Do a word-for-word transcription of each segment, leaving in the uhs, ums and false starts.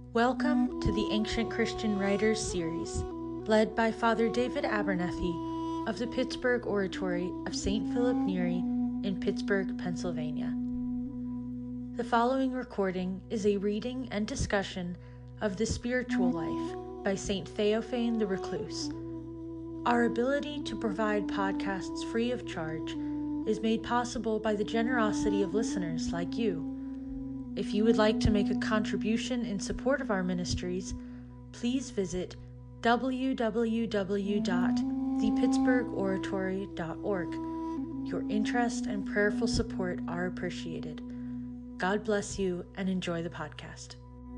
Welcome to the Ancient Christian Writers series, led by Father David Abernethy of the Pittsburgh Oratory of Saint Philip Neri in Pittsburgh, Pennsylvania. The following recording is a reading and discussion of The Spiritual Life by Saint Theophane the Recluse. Our ability to provide podcasts free of charge is made possible by the generosity of listeners like you. If you would like to make a contribution in support of our ministries, please visit w w w dot the pittsburgh oratory dot org. Your interest and prayerful support are appreciated. God bless you and enjoy the podcast.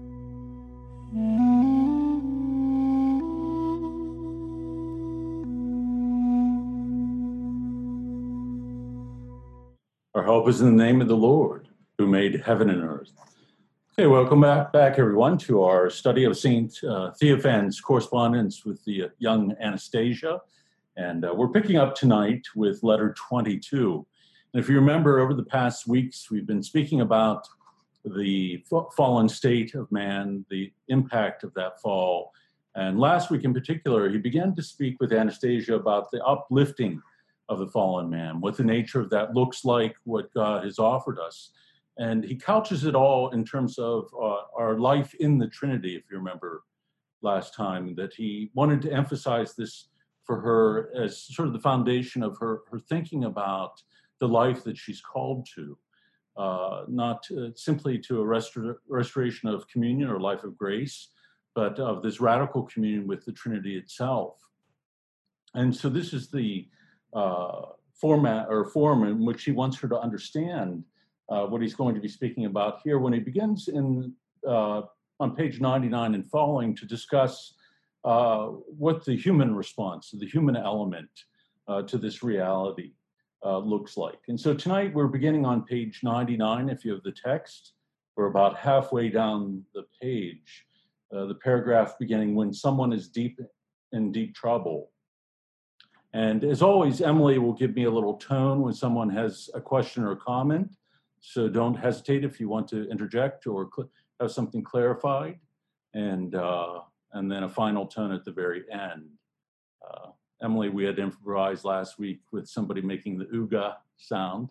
Our hope is in the name of the Lord, who made heaven and earth. Okay, welcome back, back everyone, to our study of Saint uh, Theophane's correspondence with the uh, young Anastasia. And uh, we're picking up tonight with letter twenty-two. And if you remember, over the past weeks, we've been speaking about the f- fallen state of man, the impact of that fall. And last week in particular, he began to speak with Anastasia about the uplifting of the fallen man, what the nature of that looks like, what God has offered us. And he couches it all in terms of uh, our life in the Trinity, if you remember last time, that he wanted to emphasize this for her as sort of the foundation of her, her thinking about the life that she's called to, uh, not uh, simply to a restor- restoration of communion or life of grace, but of this radical communion with the Trinity itself. And so this is the uh, format or form in which he wants her to understand uh, what he's going to be speaking about here when he begins in uh, on page ninety-nine and following to discuss uh, what the human response, the human element uh, to this reality uh, looks like. And so tonight we're beginning on page ninety-nine. If you have the text, we're about halfway down the page. Uh, the paragraph beginning, when someone is deep in deep trouble. And as always, Emily will give me a little tone when someone has a question or a comment. So don't hesitate if you want to interject or cl- have something clarified. And uh, and then a final tone at the very end. Uh, Emily, we had improvised last week with somebody making the ooga sound.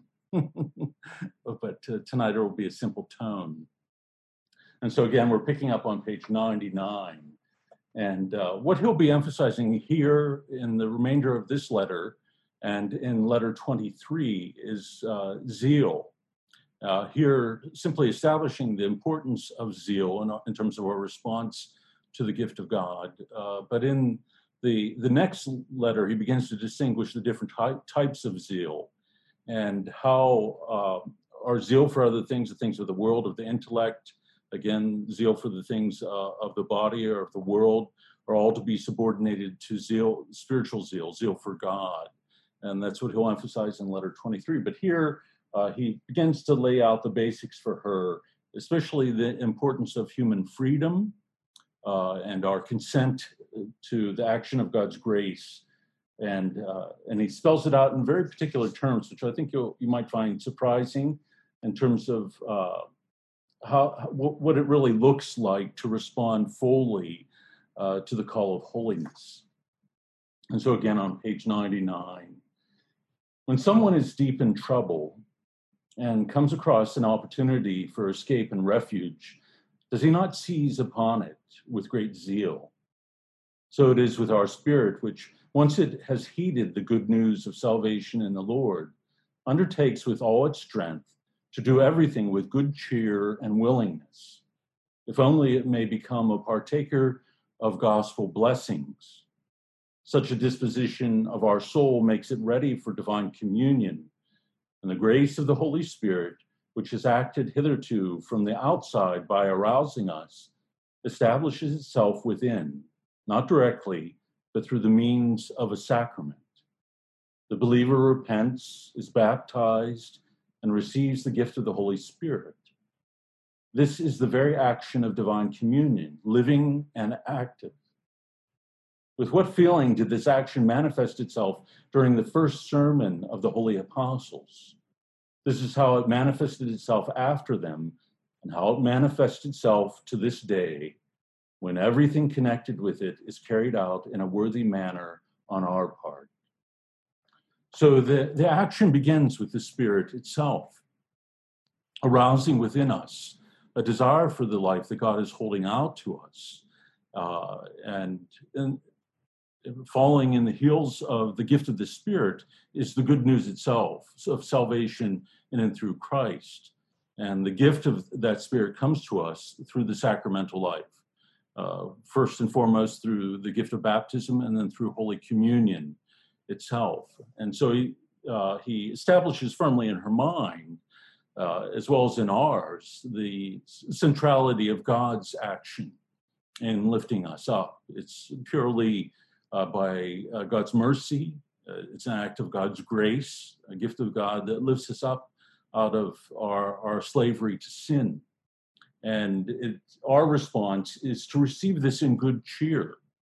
But uh, tonight it will be a simple tone. And so again, we're picking up on page ninety-nine. And uh, what he'll be emphasizing here in the remainder of this letter and in letter twenty-three is uh, zeal. Uh, here, simply establishing the importance of zeal in, in terms of our response to the gift of God. Uh, but in the, the next letter, he begins to distinguish the different ty- types of zeal and how uh, our zeal for other things, the things of the world, of the intellect, again, zeal for the things uh, of the body or of the world are all to be subordinated to zeal, spiritual zeal, zeal for God. And that's what he'll emphasize in letter twenty-three. But here uh, he begins to lay out the basics for her, especially the importance of human freedom uh, and our consent to the action of God's grace. And uh, and he spells it out in very particular terms, which I think you'll, you might find surprising in terms of uh, How, what it really looks like to respond fully uh, to the call of holiness. And so again, on page ninety-nine, when someone is deep in trouble and comes across an opportunity for escape and refuge, does he not seize upon it with great zeal? So it is with our spirit, which, once it has heeded the good news of salvation in the Lord, undertakes with all its strength to do everything with good cheer and willingness, if only it may become a partaker of gospel blessings. Such a disposition of our soul makes it ready for divine communion, and the grace of the Holy Spirit, which has acted hitherto from the outside by arousing us, establishes itself within, not directly, but through the means of a sacrament. The believer repents, is baptized, and receives the gift of the Holy Spirit. This is the very action of divine communion, living and active. With what feeling did this action manifest itself during the first sermon of the Holy Apostles? This is how it manifested itself after them, and how it manifests itself to this day when everything connected with it is carried out in a worthy manner on our part. So the, the action begins with the Spirit itself, arousing within us a desire for the life that God is holding out to us. Uh, and, and following in the heels of the gift of the Spirit is the good news itself, of salvation in and through Christ. And the gift of that Spirit comes to us through the sacramental life, uh, first and foremost through the gift of baptism, and then through Holy Communion itself. And so he, uh, he establishes firmly in her mind, uh, as well as in ours, the centrality of God's action in lifting us up. It's purely uh, by uh, God's mercy. Uh, it's an act of God's grace, a gift of God that lifts us up out of our, our slavery to sin. And it, our response is to receive this in good cheer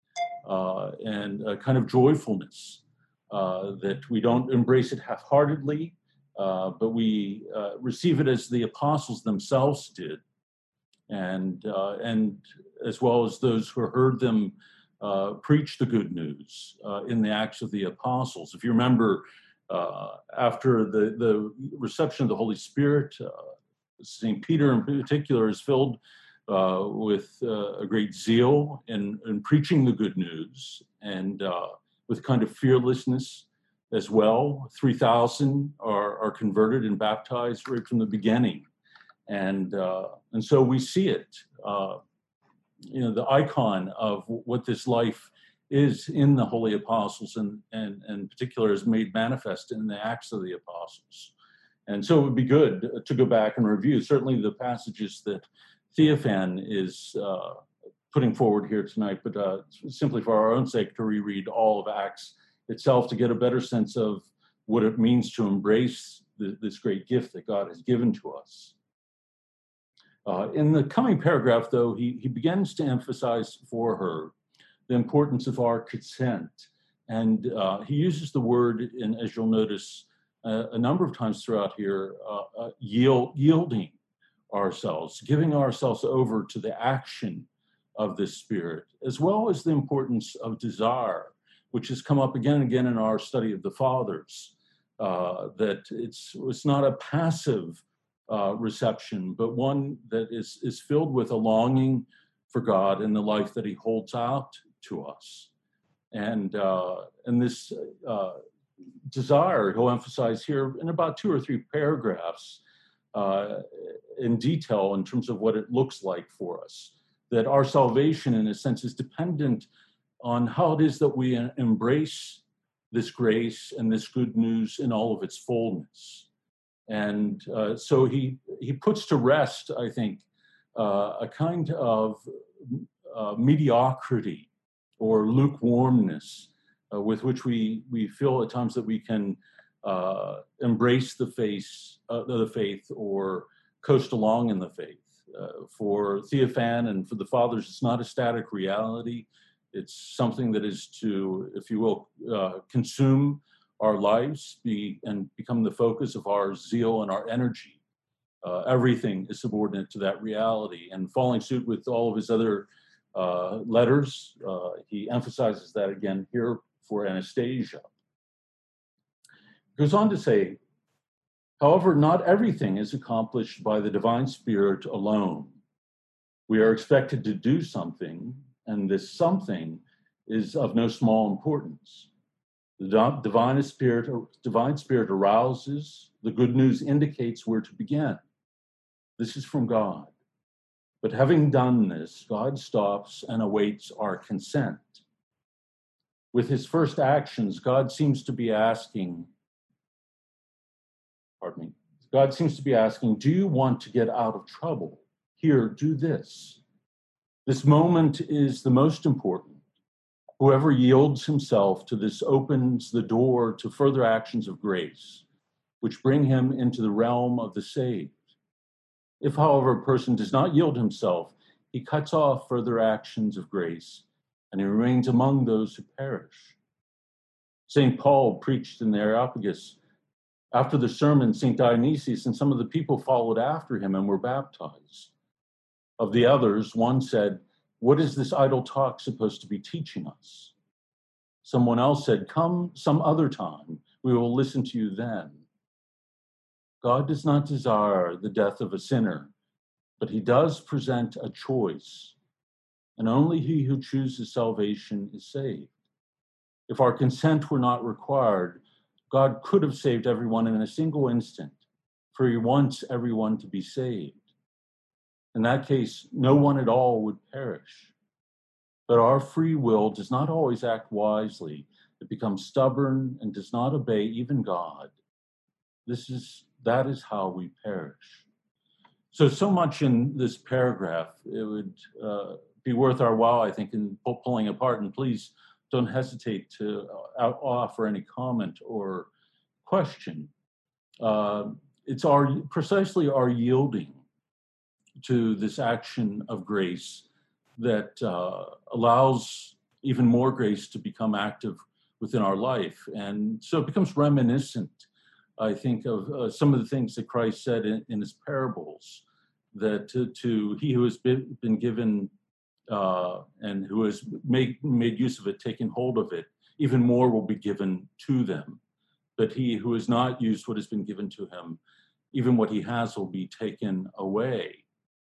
uh, and a kind of joyfulness, uh, that we don't embrace it half-heartedly, uh, but we uh, receive it as the apostles themselves did, and uh, and as well as those who heard them uh, preach the good news uh, in the Acts of the Apostles. If you remember, uh, after the, the reception of the Holy Spirit, uh, Saint Peter in particular is filled uh, with uh, a great zeal in, in preaching the good news, and uh, with kind of fearlessness as well. three thousand are, are converted and baptized right from the beginning. And uh, and so we see it, uh, you know, the icon of what this life is in the Holy Apostles, and, and, and in particular is made manifest in the Acts of the Apostles. And so it would be good to go back and review certainly the passages that Theophan is uh, putting forward here tonight, but uh, simply for our own sake to reread all of Acts itself to get a better sense of what it means to embrace the, this great gift that God has given to us. Uh, in the coming paragraph, though, he, he begins to emphasize for her the importance of our consent. And uh, he uses the word, in, as you'll notice, uh, a number of times throughout here, uh, uh, yield, yielding ourselves, giving ourselves over to the action of this Spirit, as well as the importance of desire, which has come up again and again in our study of the Fathers, uh, that it's, it's not a passive uh, reception, but one that is, is filled with a longing for God and the life that he holds out to us. And, uh, and this uh, desire, he'll emphasize here in about two or three paragraphs uh, in detail in terms of what it looks like for us, that our salvation, in a sense, is dependent on how it is that we embrace this grace and this good news in all of its fullness. And uh, so he, he puts to rest, I think, uh, a kind of uh, mediocrity or lukewarmness uh, with which we, we feel at times that we can uh, embrace the faith, uh, the faith or coast along in the faith. Uh, for Theophan and for the Fathers, it's not a static reality. It's something that is to, if you will, uh, consume our lives be, and become the focus of our zeal and our energy. Uh, everything is subordinate to that reality. And following suit with all of his other uh, letters, uh, he emphasizes that again here for Anastasia. He goes on to say, however, not everything is accomplished by the divine Spirit alone. We are expected to do something, and this something is of no small importance. The divine spirit, divine spirit arouses, the good news indicates where to begin. This is from God. But having done this, God stops and awaits our consent. With his first actions, God seems to be asking, pardon me, God seems to be asking, do you want to get out of trouble? Here, do this. This moment is the most important. Whoever yields himself to this opens the door to further actions of grace, which bring him into the realm of the saved. If, however, a person does not yield himself, he cuts off further actions of grace, and he remains among those who perish. Saint Paul preached in the Areopagus. After the sermon, Saint Dionysius and some of the people followed after him and were baptized. Of the others, one said, What is this idle talk supposed to be teaching us? Someone else said, come some other time, we will listen to you then. God does not desire the death of a sinner, but he does present a choice, and only he who chooses salvation is saved. If our consent were not required, God could have saved everyone in a single instant, for he wants everyone to be saved. In that case, no one at all would perish. But our free will does not always act wisely. It becomes stubborn and does not obey even God. This is, that is how we perish. So, so much in this paragraph, it would uh, be worth our while, I think, in pulling apart. And please don't hesitate to offer any comment or question. Uh, it's our precisely our yielding to this action of grace that uh, allows even more grace to become active within our life. And so it becomes reminiscent, I think, of uh, some of the things that Christ said in, in his parables, that to, to he who has been, been given uh, and who has made, made use of it, taken hold of it, even more will be given to them. But he who has not used what has been given to him, even what he has will be taken away.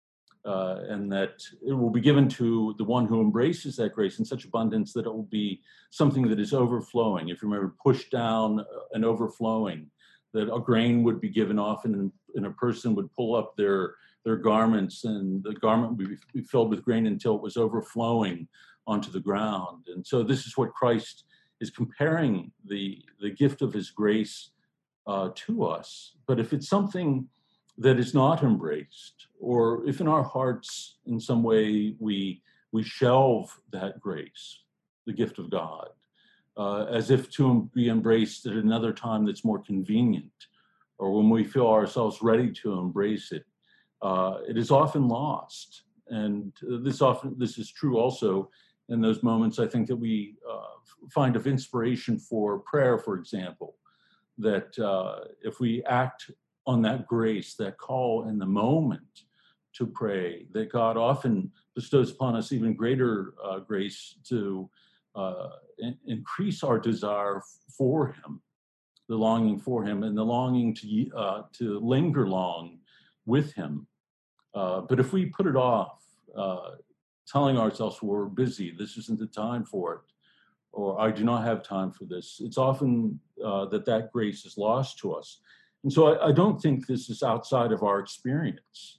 Uh, and that it will be given to the one who embraces that grace in such abundance that it will be something that is overflowing. If you remember, pushed down and overflowing, that a grain would be given off and, and a person would pull up their, their garments and the garment would be filled with grain until it was overflowing onto the ground. And so this is what Christ is comparing the, the gift of his grace uh, to us. But if it's something that is not embraced, or if in our hearts in some way we we shelve that grace, the gift of God, uh, as if to be embraced at another time that's more convenient, or when we feel ourselves ready to embrace it, uh, it is often lost. And this often this is true also in those moments, I think, that we uh, find of inspiration for prayer, for example, that uh, if we act on that grace, that call in the moment to pray, that God often bestows upon us even greater uh, grace to uh, in- increase our desire for him, the longing for him, and the longing to uh, to linger long with him. Uh, but if we put it off, uh, telling ourselves we're busy, this isn't the time for it, or I do not have time for this, it's often uh, that that grace is lost to us. And so I, I don't think this is outside of our experience.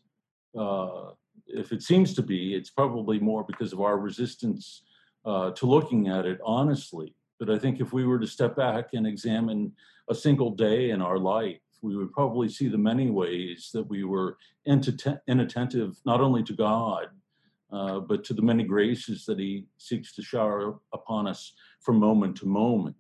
Uh, if it seems to be, it's probably more because of our resistance uh, to looking at it honestly. But I think if we were to step back and examine a single day in our life, we would probably see the many ways that we were inattentive, not only to God, uh, but to the many graces that he seeks to shower upon us from moment to moment.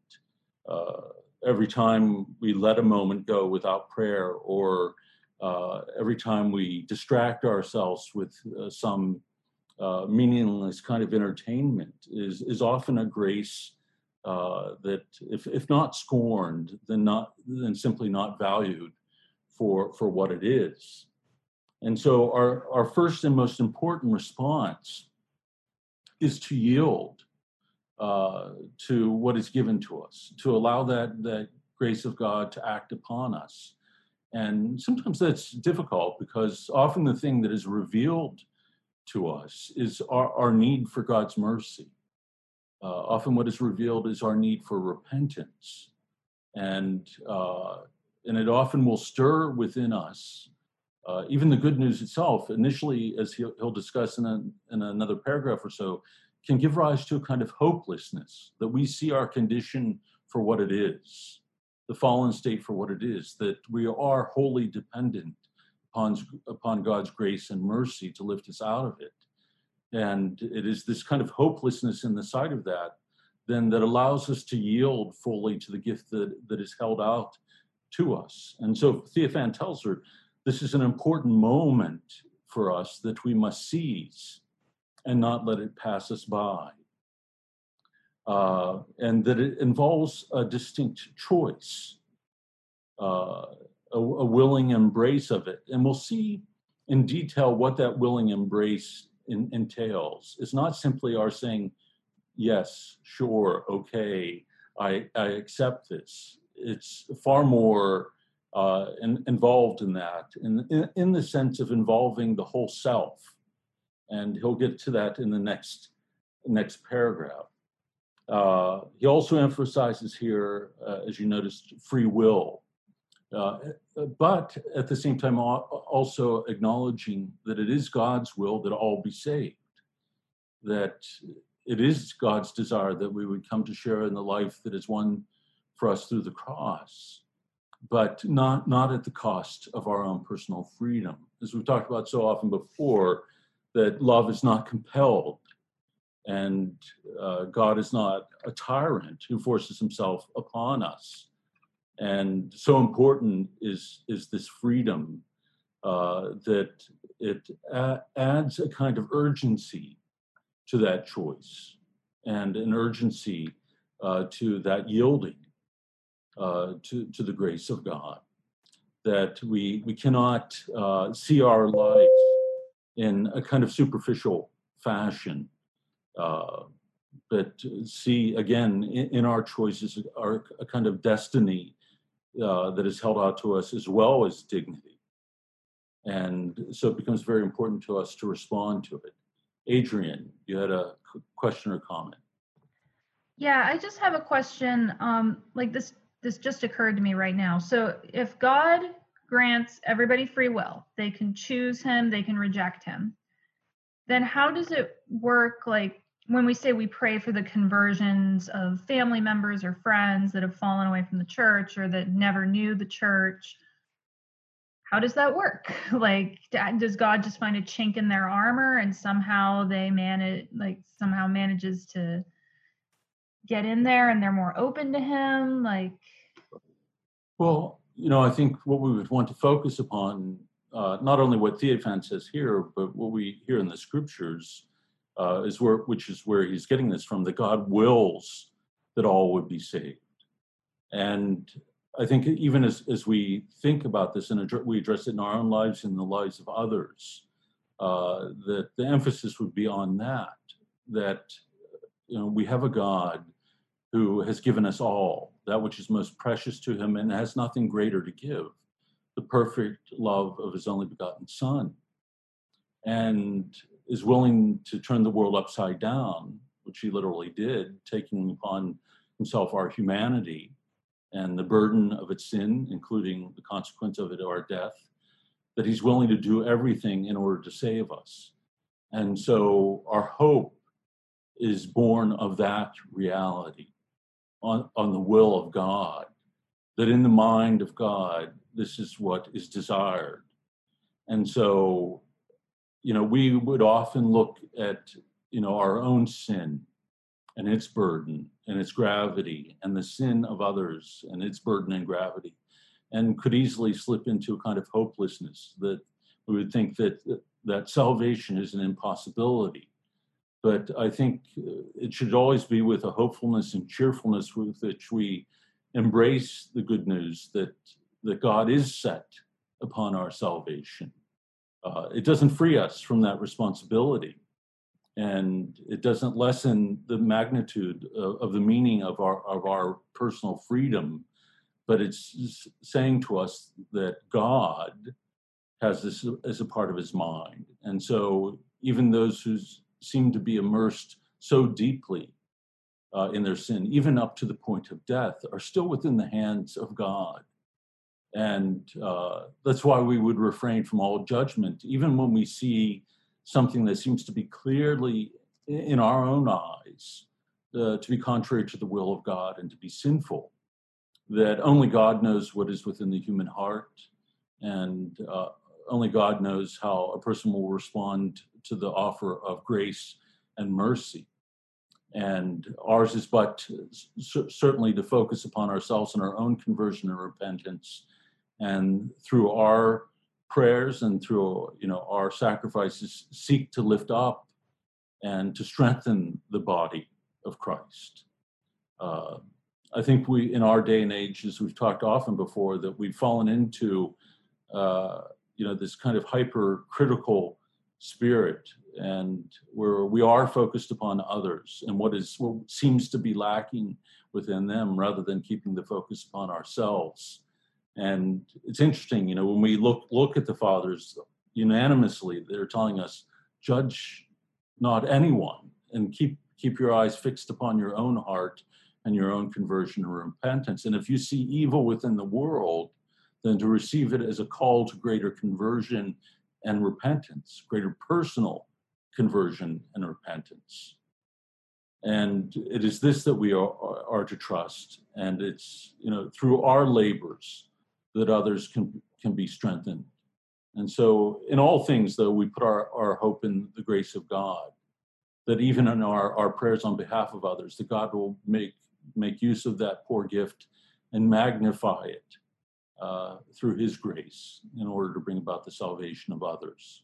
Uh, every time we let a moment go without prayer, or uh, every time we distract ourselves with uh, some uh, meaningless kind of entertainment is, is often a grace uh, that, if, if not scorned, then not then simply not valued for, for what it is. And so our, our first and most important response is to yield uh, to what is given to us, to allow that, that grace of God to act upon us. And sometimes that's difficult because often the thing that is revealed to us is our, our need for God's mercy. Uh, often what is revealed is our need for repentance. And, uh, and it often will stir within us Uh, even the good news itself, initially, as he'll, he'll discuss in, a, in another paragraph or so, can give rise to a kind of hopelessness, that we see our condition for what it is, the fallen state for what it is, that we are wholly dependent upon, upon God's grace and mercy to lift us out of it. And it is this kind of hopelessness in the sight of that, then, that allows us to yield fully to the gift that, that is held out to us. And so Theophan tells her, this is an important moment for us that we must seize and not let it pass us by. Uh, and that it involves a distinct choice, uh, a, a willing embrace of it. And we'll see in detail what that willing embrace in, entails is not simply our saying, yes, sure, okay, I, I accept this. It's far more uh, in, involved in that, in, in, in the sense of involving the whole self. And he'll get to that in the next, next paragraph. Uh, he also emphasizes here, uh, as you noticed, free will, uh, but at the same time also acknowledging that it is God's will that all be saved, that it is God's desire that we would come to share in the life that is won for us through the cross, but not, not at the cost of our own personal freedom. As we've talked about so often before, that love is not compelled, and uh, God is not a tyrant who forces himself upon us. And so important is, is this freedom uh, that it a- adds a kind of urgency to that choice, and an urgency uh, to that yielding uh, to, to the grace of God, that we, we cannot uh, see our lives in a kind of superficial fashion, uh, but see again in, in our choices our, a kind of destiny uh, that is held out to us, as well as dignity. And so it becomes very important to us to respond to it. Adrian, you had a question or comment? Yeah, I just have a question. Um, like this, this just occurred to me right now. So if God grants everybody free will, they can choose him, they can reject him, then how does it work? Like when we say we pray for the conversions of family members or friends that have fallen away from the church or that never knew the church, how does that work? Like, does God just find a chink in their armor and somehow they manage, like somehow manages to get in there and they're more open to him? Like, well, you know, I think what we would want to focus upon, uh, not only what Theophan says here, but what we hear in the scriptures, uh, is where, which is where he's getting this from, that God wills that all would be saved. And I think even as, as we think about this and address, we address it in our own lives and the lives of others, uh, that the emphasis would be on that, that, you know, we have a God who has given us all that which is most precious to him and has nothing greater to give, the perfect love of his only begotten Son, and is willing to turn the world upside down, which he literally did, taking upon himself our humanity and the burden of its sin, including the consequence of it, our death, that he's willing to do everything in order to save us. And so our hope is born of that reality, on, on the will of God, that in the mind of God, this is what is desired. And so, you know, we would often look at, you know, our own sin and its burden and its gravity, and the sin of others and its burden and gravity, and could easily slip into a kind of hopelessness, that we would think that that salvation is an impossibility. But I think it should always be with a hopefulness and cheerfulness with which we embrace the good news that, that God is set upon our salvation. Uh, it doesn't free us from that responsibility, and it doesn't lessen the magnitude of, of the meaning of our, of our personal freedom, but it's saying to us that God has this as a part of his mind. And so even those who seem to be immersed so deeply uh, in their sin, even up to the point of death, are still within the hands of God. And uh, that's why we would refrain from all judgment, even when we see something that seems to be clearly in our own eyes uh, to be contrary to the will of God and to be sinful, that only God knows what is within the human heart, and uh, only God knows how a person will respond to the offer of grace and mercy. And ours is but c- certainly to focus upon ourselves and our own conversion and repentance, and through our prayers and through, you know, our sacrifices, seek to lift up and to strengthen the body of Christ. Uh, I think we, in our day and age, as we've talked often before, that we've fallen into, uh, you know, this kind of hypercritical spirit and where we are focused upon others and what is what seems to be lacking within them, rather than keeping the focus upon ourselves. And it's interesting, you know, when we look look at the fathers unanimously, they're telling us, judge not anyone, and keep keep your eyes fixed upon your own heart and your own conversion and repentance. And if you see evil within the world, then to receive it as a call to greater conversion and repentance, greater personal conversion and repentance. And it is this that we are, are to trust. And it's, you know, through our labors that others can, can be strengthened. And so in all things, though, we put our, our hope in the grace of God, that even in our, our prayers on behalf of others, that God will make, make use of that poor gift and magnify it uh, through his grace in order to bring about the salvation of others.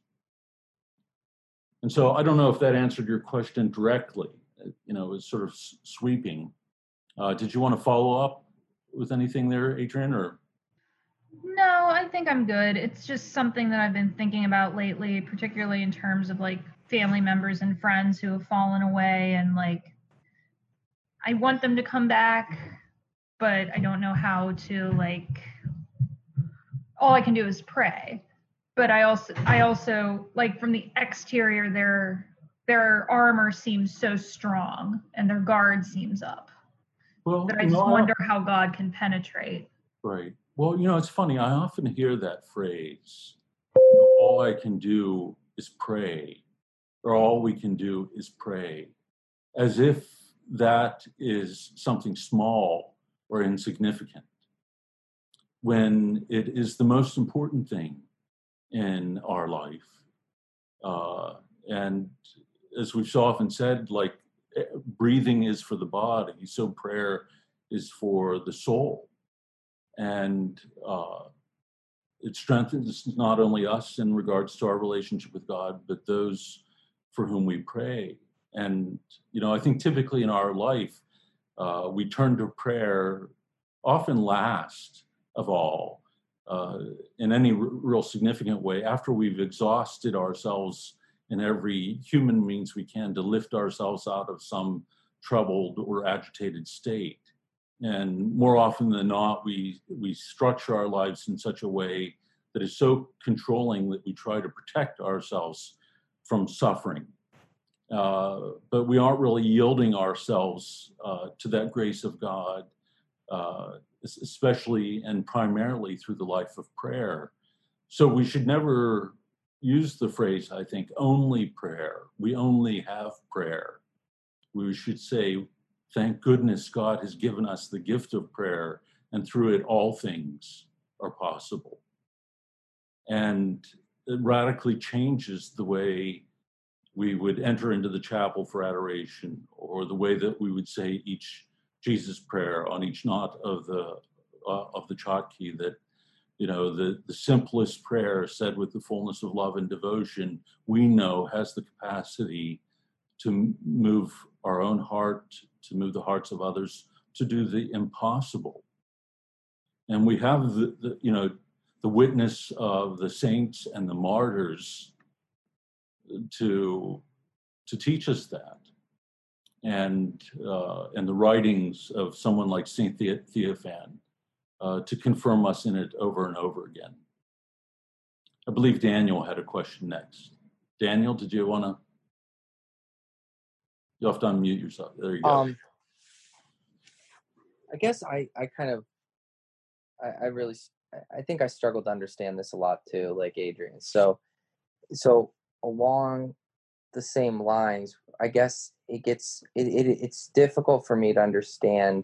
And so I don't know if that answered your question directly. You know, it's sort of sweeping. Uh, did you want to follow up with anything there, Adrian, or? No, I think I'm good. It's just something that I've been thinking about lately, particularly in terms of like family members and friends who have fallen away, and like I want them to come back, but I don't know how to, like, all I can do is pray. But I also I also like from the exterior, their their armor seems so strong and their guard seems up. Well, that I you just know, wonder how God can penetrate. Right. Well, you know, it's funny. I often hear that phrase, you know, all I can do is pray, or all we can do is pray, as if that is something small or insignificant, when it is the most important thing in our life. Uh, and as we've so often said, like, breathing is for the body, so prayer is for the soul. And uh, it strengthens not only us in regards to our relationship with God, but those for whom we pray. And, you know, I think typically in our life, uh, we turn to prayer often last of all, uh, in any r- real significant way, after we've exhausted ourselves in every human means we can to lift ourselves out of some troubled or agitated state. And more often than not, we we structure our lives in such a way that is so controlling that we try to protect ourselves from suffering. Uh, but we aren't really yielding ourselves uh, to that grace of God, uh, especially and primarily through the life of prayer. So we should never use the phrase, I think, only prayer. We only have prayer. We should say, thank goodness God has given us the gift of prayer, and through it all things are possible. And it radically changes the way we would enter into the chapel for adoration, or the way that we would say each Jesus prayer on each knot of the uh, of the Chakti, that, you know, the, the simplest prayer said with the fullness of love and devotion, we know has the capacity to move our own heart, to move the hearts of others, to do the impossible. And we have the, the you know, the witness of the saints and the martyrs to to teach us that, and uh, and the writings of someone like Saint The- Theophan uh, to confirm us in it over and over again. I believe Daniel had a question next. Daniel, did you want to? You have to unmute yourself. There you go. Um, I guess I, I kind of, I, I really, I think I struggle to understand this a lot too, like Adrian. So, so along the same lines, I guess it gets, it, it it's difficult for me to understand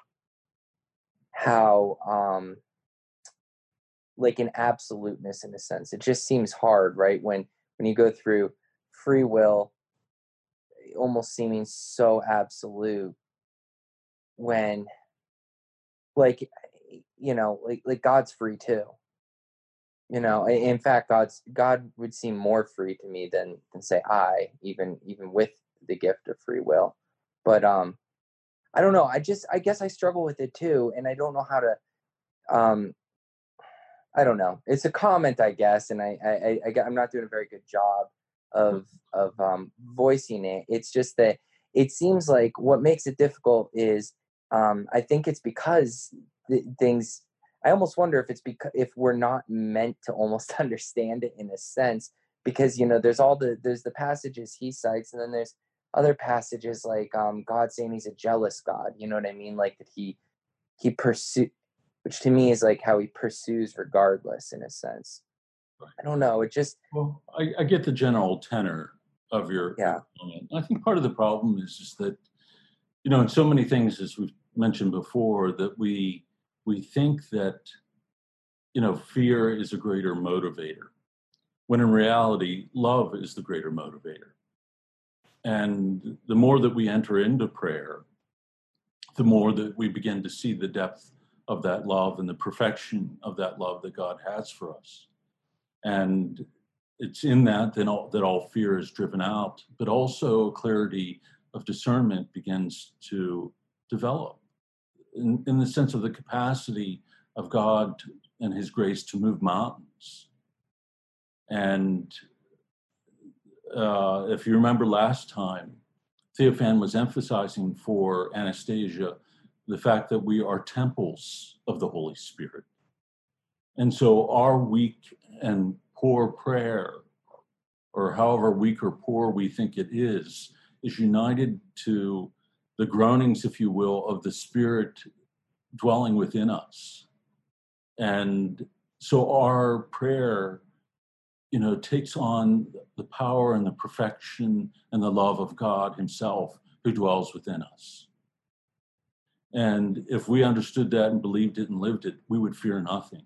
how, um, like an absoluteness in a sense. It just seems hard, right? When, when you go through free will, almost seeming so absolute, when, like, you know, like like God's free too. You know, in fact, God's God would seem more free to me than than say I, even even with the gift of free will. But um, I don't know. I just I guess I struggle with it too, and I don't know how to. Um, I don't know. It's a comment, I guess, and I I, I I'm not doing a very good job of of um, voicing it. It's just that it seems like what makes it difficult is um, I think it's because th- things. I almost wonder if it's because if we're not meant to almost understand it in a sense, because you know there's all the there's the passages he cites, and then there's other passages like um, God saying he's a jealous God. You know what I mean? Like that he he pursue, which to me is like how he pursues regardless in a sense. I don't know. It just Well, I, I get the general tenor of your, yeah your comment. I think part of the problem is, is that, you know, in so many things, as we've mentioned before, that we we think that, you know, fear is a greater motivator, when in reality, love is the greater motivator. And the more that we enter into prayer, the more that we begin to see the depth of that love and the perfection of that love that God has for us. And it's in that that all, that all fear is driven out, but also clarity of discernment begins to develop in, in the sense of the capacity of God and his grace to move mountains. And uh, if you remember last time, Theophan was emphasizing for Anastasia the fact that we are temples of the Holy Spirit. And so our weak and poor prayer, or however weak or poor we think it is, is united to the groanings, if you will, of the Spirit dwelling within us. And so our prayer, you know, takes on the power and the perfection and the love of God himself who dwells within us. And if we understood that and believed it and lived it, we would fear nothing.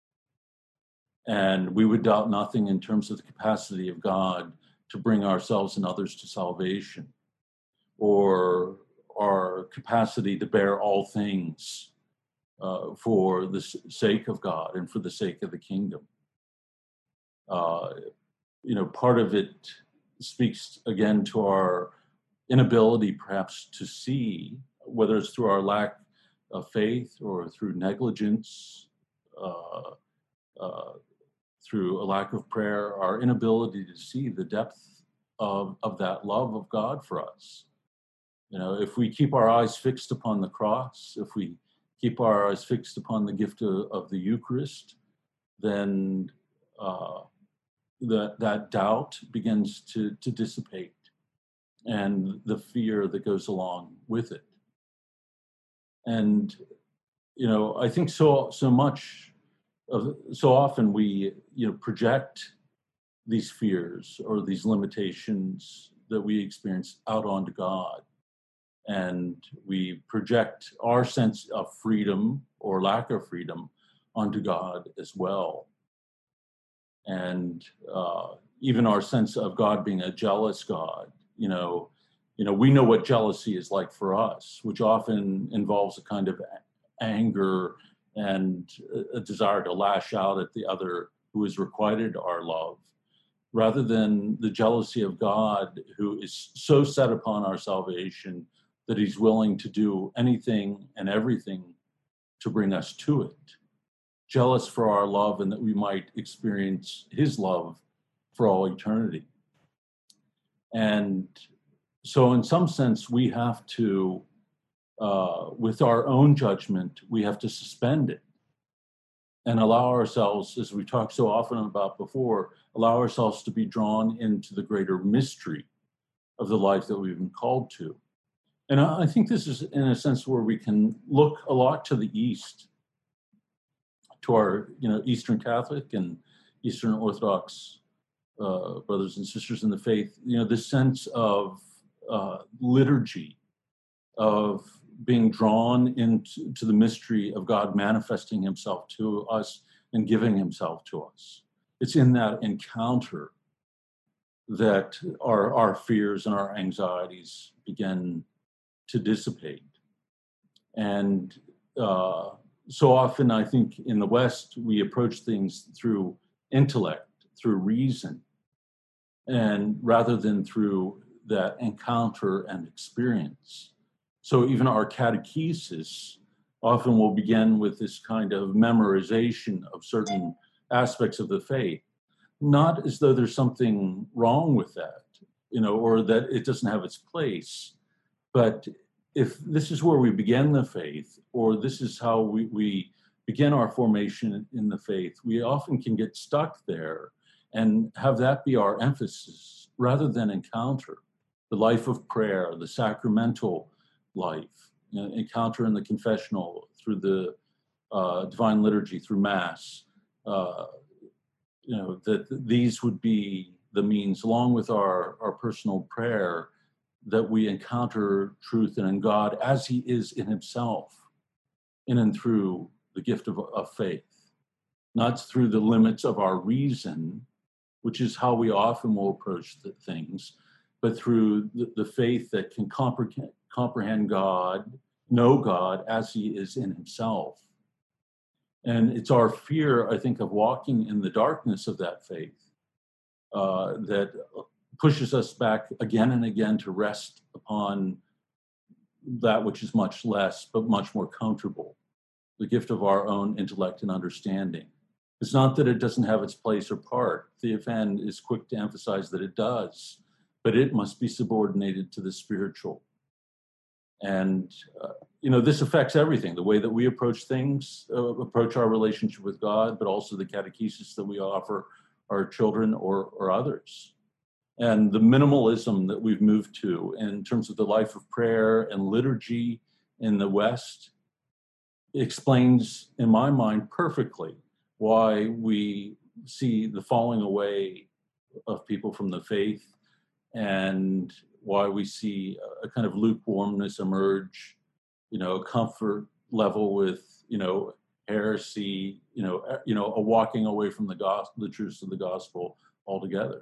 And we would doubt nothing in terms of the capacity of God to bring ourselves and others to salvation, or our capacity to bear all things uh, for the sake of God and for the sake of the kingdom. Uh, you know, part of it speaks again to our inability perhaps to see, whether it's through our lack of faith or through negligence, uh, uh, through a lack of prayer, our inability to see the depth of, of that love of God for us. You know, if we keep our eyes fixed upon the cross, if we keep our eyes fixed upon the gift of, of the Eucharist, then uh, that that doubt begins to, to dissipate, and the fear that goes along with it. And, you know, I think so so much of, so often we, you know, project these fears or these limitations that we experience out onto God. And we project our sense of freedom or lack of freedom onto God as well. And uh, even our sense of God being a jealous God, you know, you know, we know what jealousy is like for us, which often involves a kind of anger and a desire to lash out at the other who has requited our love, rather than the jealousy of God, who is so set upon our salvation that he's willing to do anything and everything to bring us to it. Jealous for our love, and that we might experience his love for all eternity. And so in some sense, we have to, uh, with our own judgment, we have to suspend it and allow ourselves, as we talked so often about before, allow ourselves to be drawn into the greater mystery of the life that we've been called to. And I think this is, in a sense, where we can look a lot to the East, to our, you know, Eastern Catholic and Eastern Orthodox uh, brothers and sisters in the faith. You know, this sense of uh, liturgy, of being drawn into to the mystery of God manifesting himself to us and giving himself to us. It's in that encounter that our, our fears and our anxieties begin to dissipate. And uh, so often, I think in the West, we approach things through intellect, through reason, and rather than through that encounter and experience. So even our catechesis often will begin with this kind of memorization of certain aspects of the faith. not as though there's something wrong with that, you know, or that it doesn't have its place. But if this is where we begin the faith, or this is how we, we begin our formation in the faith, we often can get stuck there and have that be our emphasis rather than encounter the life of prayer, the sacramental life, you know, encounter in the confessional, through the uh, divine liturgy, through Mass. Uh, you know, that these would be the means, along with our, our personal prayer, that we encounter truth and in God as he is in himself, in and through the gift of, of faith, not through the limits of our reason, which is how we often will approach the things, but through the, the faith that can comprehend, comprehend God, know God as he is in himself. And it's our fear, I think, of walking in the darkness of that faith uh, that pushes us back again and again to rest upon that which is much less, but much more comfortable, the gift of our own intellect and understanding. It's not that it doesn't have its place or part. Theophan is quick to emphasize that it does, but it must be subordinated to the spiritual. And, uh, you know, this affects everything, the way that we approach things, uh, approach our relationship with God, but also the catechesis that we offer our children or, or others. And the minimalism that we've moved to in terms of the life of prayer and liturgy in the West explains, in my mind, perfectly why we see the falling away of people from the faith, and why we see a kind of lukewarmness emerge, you know, comfort level with, you know, heresy, you know, you know, a walking away from the gospel, the truths of the gospel altogether.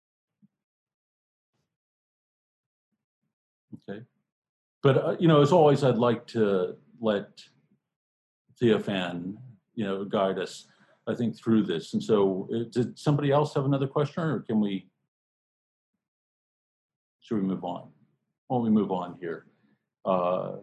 Okay, but uh, you know, as always, I'd like to let Theophan, you know, guide us, I think, through this. And so, uh, did somebody else have another question, or can we? Should we move on? Why don't we move on here? Uh,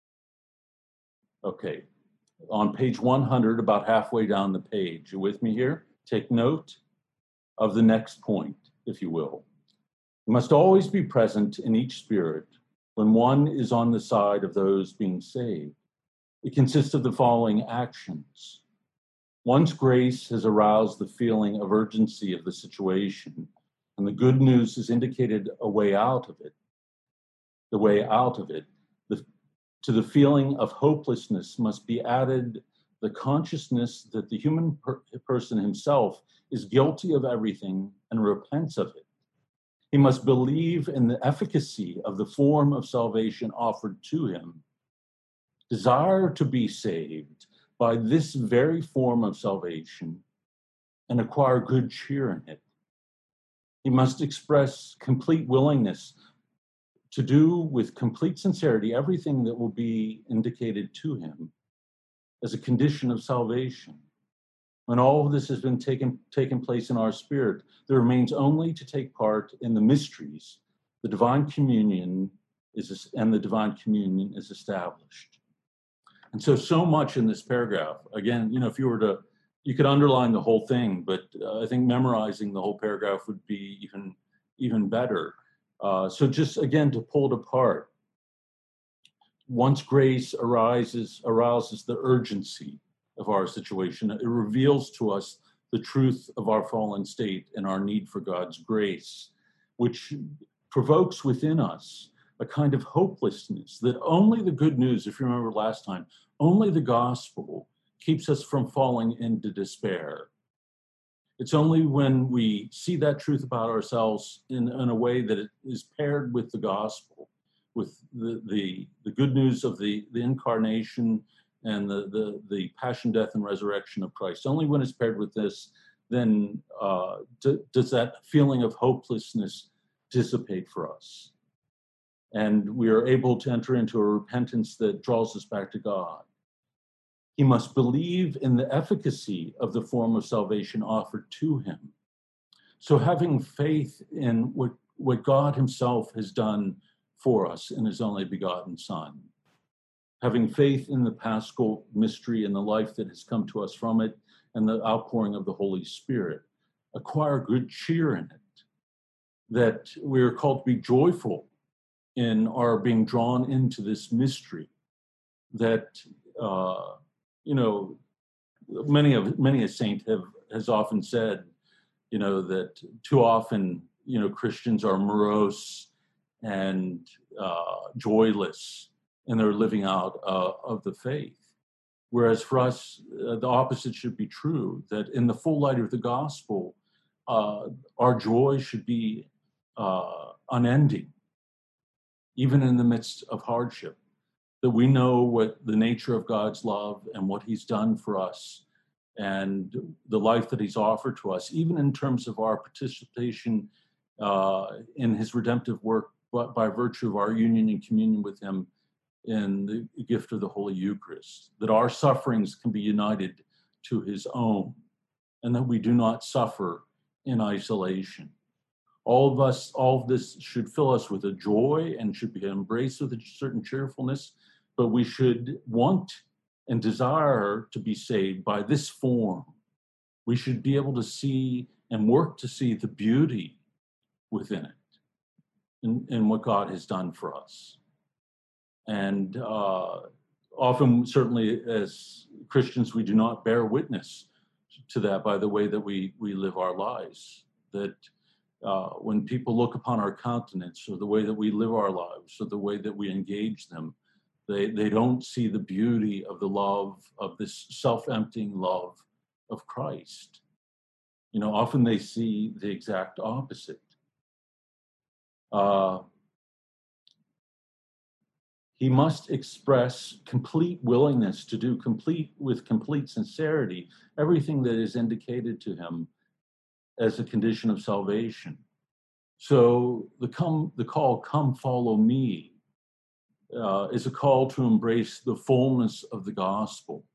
okay, on page one hundred, about halfway down the page. You with me here? Take note of the next point, if you will. It must always be present in each spirit when one is on the side of those being saved. It consists of the following actions. Once grace has aroused the feeling of urgency of the situation, and the good news has indicated a way out of it, the way out of it, the, to the feeling of hopelessness must be added the consciousness that the human per- person himself is guilty of everything and repents of it. He must believe in the efficacy of the form of salvation offered to him, desire to be saved by this very form of salvation, and acquire good cheer in it. He must express complete willingness to do with complete sincerity everything that will be indicated to him as a condition of salvation. When all of this has been taken, taken place in our spirit, there remains only to take part in the mysteries. The divine communion is, and the divine communion is established. And so, so much in this paragraph, again, you know, if you were to, you could underline the whole thing, but uh, I think memorizing the whole paragraph would be even, even better. Uh, so just, again, to pull it apart, once grace arises, arouses the urgency of our situation, it reveals to us the truth of our fallen state and our need for God's grace, which provokes within us a kind of hopelessness that only the good news, if you remember last time, only the gospel keeps us from falling into despair. It's only when we see that truth about ourselves in, in a way that it is paired with the gospel, with the, the, the good news of the, the incarnation and the, the, the passion, death, and resurrection of Christ. Only when it's paired with this, then uh, d- does that feeling of hopelessness dissipate for us. And we are able to enter into a repentance that draws us back to God. He must believe in the efficacy of the form of salvation offered to him. So having faith in what, what God himself has done for us in his only begotten Son, having faith in the Paschal mystery and the life that has come to us from it, and the outpouring of the Holy Spirit, acquire good cheer in it, that we are called to be joyful in our being drawn into this mystery, that, uh, you know, many of many a saint have has often said, you know, that too often, you know, Christians are morose and uh, joyless in their living out uh, of the faith. Whereas for us, uh, the opposite should be true, that in the full light of the gospel, uh, our joy should be uh, unending, even in the midst of hardship, that we know what the nature of God's love and what he's done for us and the life that he's offered to us, even in terms of our participation uh, in his redemptive work, but by virtue of our union and communion with him in the gift of the Holy Eucharist, that our sufferings can be united to his own, and that we do not suffer in isolation. All of us, all of this should fill us with a joy and should be embraced with a certain cheerfulness, but we should want and desire to be saved by this form. We should be able to see and work to see the beauty within it, in, in what God has done for us. And uh, often, certainly as Christians, we do not bear witness to that by the way that we, we live our lives. That uh, when people look upon our countenance or the way that we live our lives or the way that we engage them, they, they don't see the beauty of the love, of this self-emptying love of Christ. You know, often they see the exact opposite. Uh, He must express complete willingness to do complete with complete sincerity everything that is indicated to him as a condition of salvation. So the come, the call, "Come, follow me," uh, is a call to embrace the fullness of the gospel.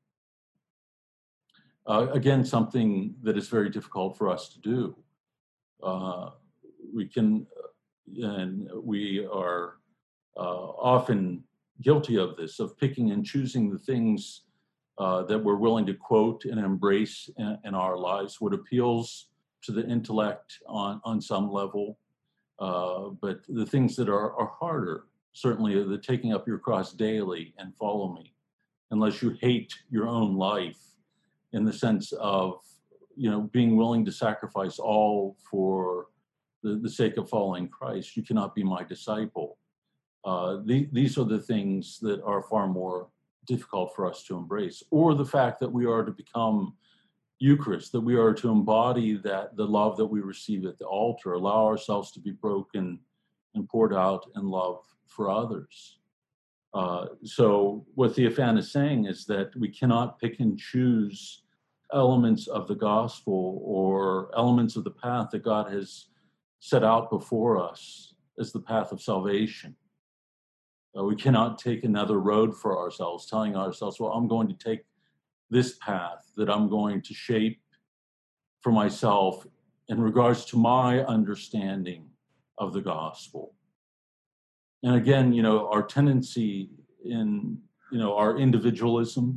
Uh, again, something that is very difficult for us to do. Uh, we can, and we are uh, often guilty of this, of picking and choosing the things uh, that we're willing to quote and embrace in, in our lives, what appeals to the intellect on, on some level, uh, but the things that are, are harder, certainly the taking up your cross daily and follow me, unless you hate your own life in the sense of, you know, being willing to sacrifice all for the, the sake of following Christ, you cannot be my disciple. Uh, the, these are the things that are far more difficult for us to embrace, or the fact that we are to become Eucharist, that we are to embody that the love that we receive at the altar, allow ourselves to be broken and poured out in love for others. Uh, so what Theophan is saying is that we cannot pick and choose elements of the gospel or elements of the path that God has set out before us as the path of salvation. Uh, we cannot take another road for ourselves, telling ourselves, well, I'm going to take this path that I'm going to shape for myself in regards to my understanding of the gospel. And again, you know, our tendency in, you know, our individualism,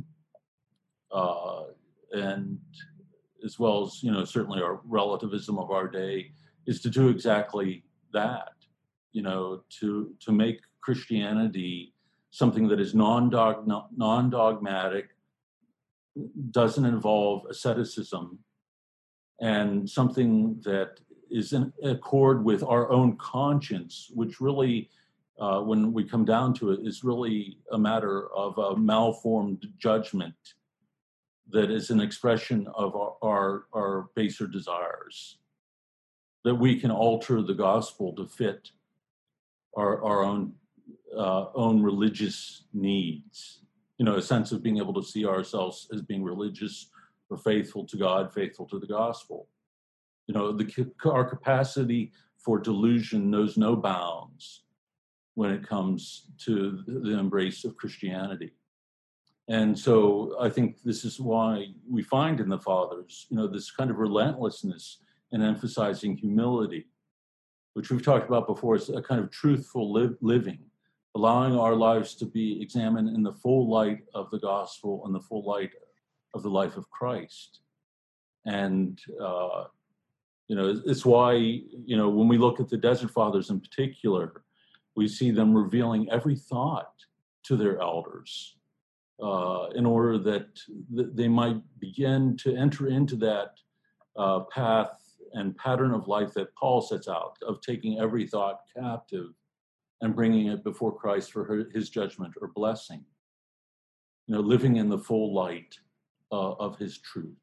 uh, and as well as, you know, certainly our relativism of our day, is to do exactly that, you know, to, to make Christianity something that is non-dog, non-dogmatic, doesn't involve asceticism, and something that is in accord with our own conscience, which really, uh, when we come down to it, is really a matter of a malformed judgment that is an expression of our, our, our baser desires, that we can alter the gospel to fit our, our own uh, own religious needs. You know, a sense of being able to see ourselves as being religious or faithful to God, faithful to the gospel. You know, the, our capacity for delusion knows no bounds when it comes to the embrace of Christianity. And so I think this is why we find in the Fathers, you know, this kind of relentlessness in emphasizing humility, which we've talked about before, is a kind of truthful li- living, allowing our lives to be examined in the full light of the gospel and the full light of the life of Christ. And uh, You know, it's why, you know, when we look at the Desert Fathers in particular, we see them revealing every thought to their elders uh, in order that th- they might begin to enter into that uh, path and pattern of life that Paul sets out, of taking every thought captive and bringing it before Christ for her, his judgment or blessing. You know, living in the full light uh, of his truth.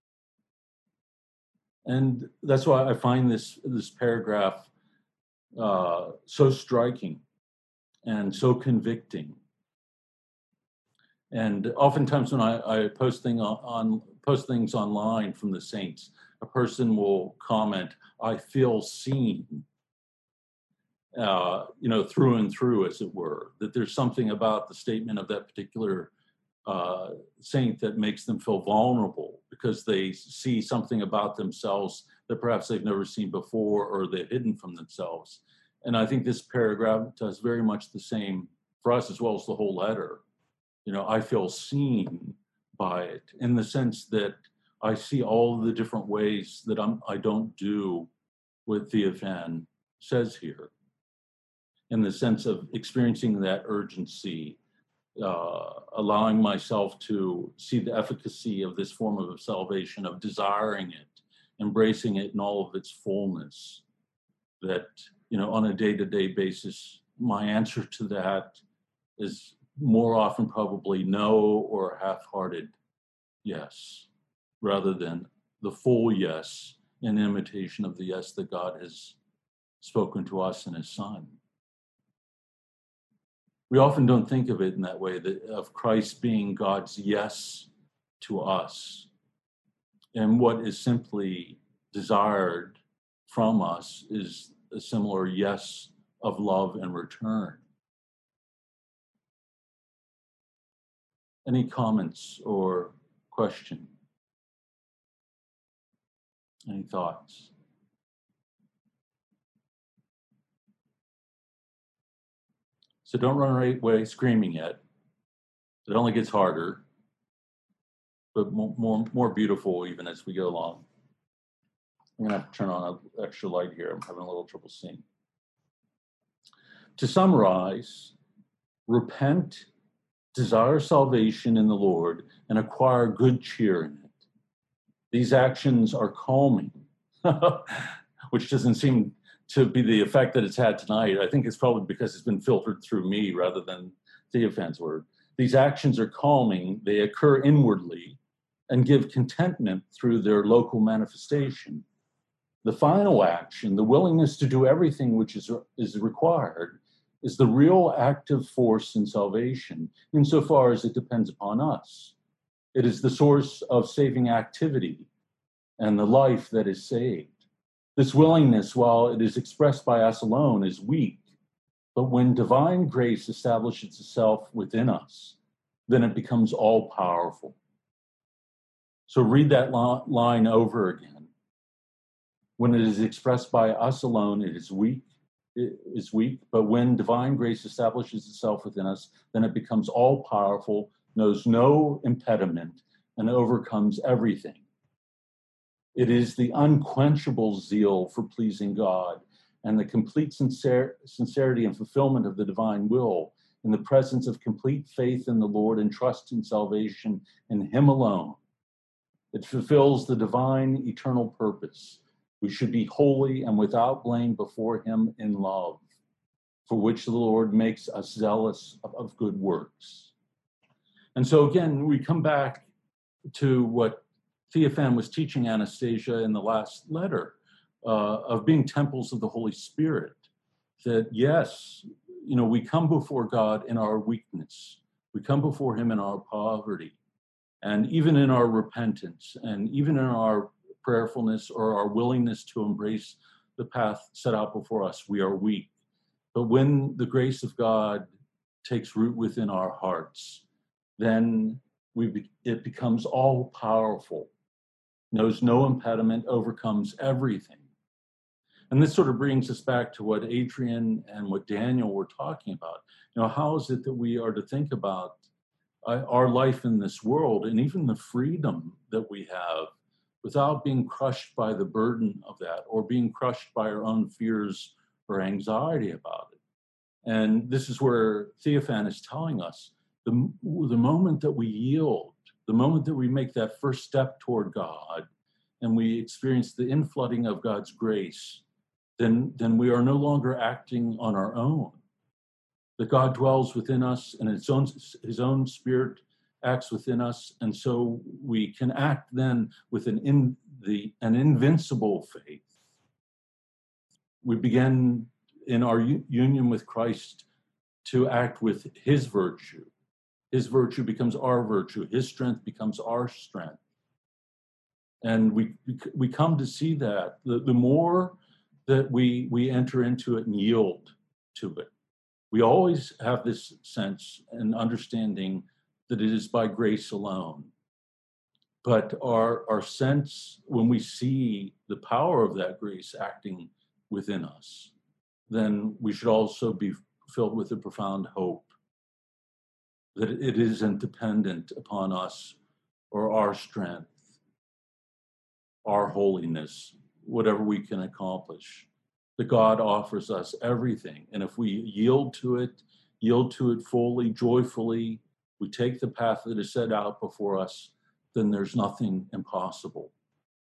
And that's why I find this, this paragraph uh, so striking and so convicting. And oftentimes when I, I post, thing on, on, post things online from the saints, a person will comment, "I feel seen," uh, you know, through and through, as it were, that there's something about the statement of that particular uh, saint that makes them feel vulnerable because they see something about themselves that perhaps they've never seen before or they've hidden from themselves. And I think this paragraph does very much the same for us as well as the whole letter. You know, I feel seen by it in the sense that I see all the different ways that I'm, I don't do what Theophan says here, in the sense of experiencing that urgency, uh, allowing myself to see the efficacy of this form of salvation, of desiring it, embracing it in all of its fullness. That, you know, on a day-to-day basis, my answer to that is more often probably no or half-hearted yes, rather than the full yes in imitation of the yes that God has spoken to us in his Son. We often don't think of it in that way, that of Christ being God's yes to us. And what is simply desired from us is a similar yes of love and return. Any comments or question? Any thoughts? So don't run away screaming yet. It only gets harder, but more, more, more beautiful even as we go along. I'm gonna have to turn on an extra light here. I'm having a little trouble seeing. To summarize, repent, desire salvation in the Lord, and acquire good cheer in it. These actions are calming, which doesn't seem to be the effect that it's had tonight. I think it's probably because it's been filtered through me rather than Theophan's word. These actions are calming, they occur inwardly, and give contentment through their local manifestation. The final action, the willingness to do everything which is, is required, is the real active force in salvation, insofar as it depends upon us. It is the source of saving activity and the life that is saved. This willingness, while it is expressed by us alone, is weak, but when divine grace establishes itself within us, then it becomes all-powerful. So read that line over again. When it is expressed by us alone, it is weak, it is weak, but when divine grace establishes itself within us, then it becomes all-powerful, knows no impediment, and overcomes everything. It is the unquenchable zeal for pleasing God and the complete sincer- sincerity and fulfillment of the divine will in the presence of complete faith in the Lord and trust in salvation in him alone. It fulfills the divine eternal purpose. We should be holy and without blame before him in love, for which the Lord makes us zealous of, of good works. And so again, we come back to what Theophan was teaching Anastasia in the last letter, uh, of being temples of the Holy Spirit. That yes, you know, we come before God in our weakness. We come before him in our poverty. And even in our repentance, and even in our prayerfulness or our willingness to embrace the path set out before us, we are weak. But when the grace of God takes root within our hearts, then we be, it becomes all powerful, knows no impediment, overcomes everything. And this sort of brings us back to what Adrian and what Daniel were talking about. You know, how is it that we are to think about our life in this world and even the freedom that we have without being crushed by the burden of that or being crushed by our own fears or anxiety about it. And this is where Theophan is telling us the, the moment that we yield, the moment that we make that first step toward God and we experience the inflooding of God's grace, then, then we are no longer acting on our own. That God dwells within us and his own, his own spirit acts within us. And so we can act then with an, in, the, an invincible faith. We begin in our u- union with Christ to act with his virtue. His virtue becomes our virtue. His strength becomes our strength. And we we come to see that the, the more that we we enter into it and yield to it, we always have this sense and understanding that it is by grace alone. But our, our sense, when we see the power of that grace acting within us, then we should also be filled with a profound hope that it isn't dependent upon us or our strength, our holiness, whatever we can accomplish. That God offers us everything. And if we yield to it, yield to it fully, joyfully, we take the path that is set out before us, then there's nothing impossible.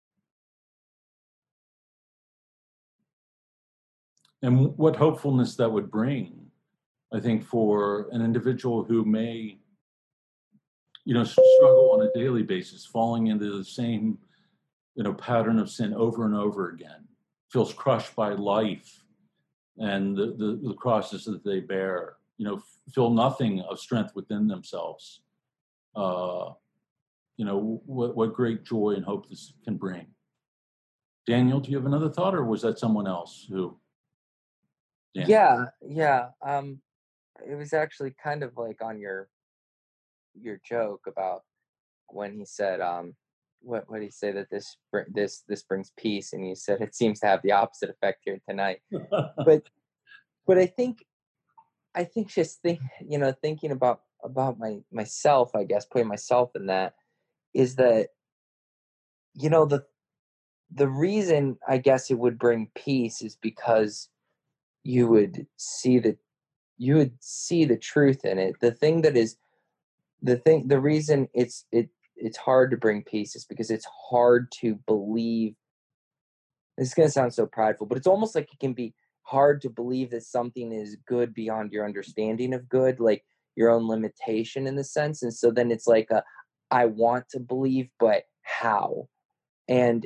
And what hopefulness that would bring, I think, for an individual who may, you know, struggle on a daily basis, falling into the same, you know, pattern of sin over and over again, feels crushed by life and the, the, the crosses that they bear, you know, feel nothing of strength within themselves. Uh, you know, what, what great joy and hope this can bring. Daniel, do you have another thought, or was that someone else who? Daniel? Yeah, yeah. Um, it was actually kind of like on your your joke about when he said, um, what what did he say that this this this brings peace, and you said it seems to have the opposite effect here tonight. but but I think I think just think you know thinking about about my myself, I guess putting myself in that, is that you know the the reason I guess it would bring peace is because you would see the you would see the truth in it. The thing that is the thing the reason it's it it's hard to bring peace is because it's hard to believe. This is going to sound so prideful, but it's almost like it can be hard to believe that something is good beyond your understanding of good, like your own limitation in the sense. And so then it's like a, I want to believe, but how? And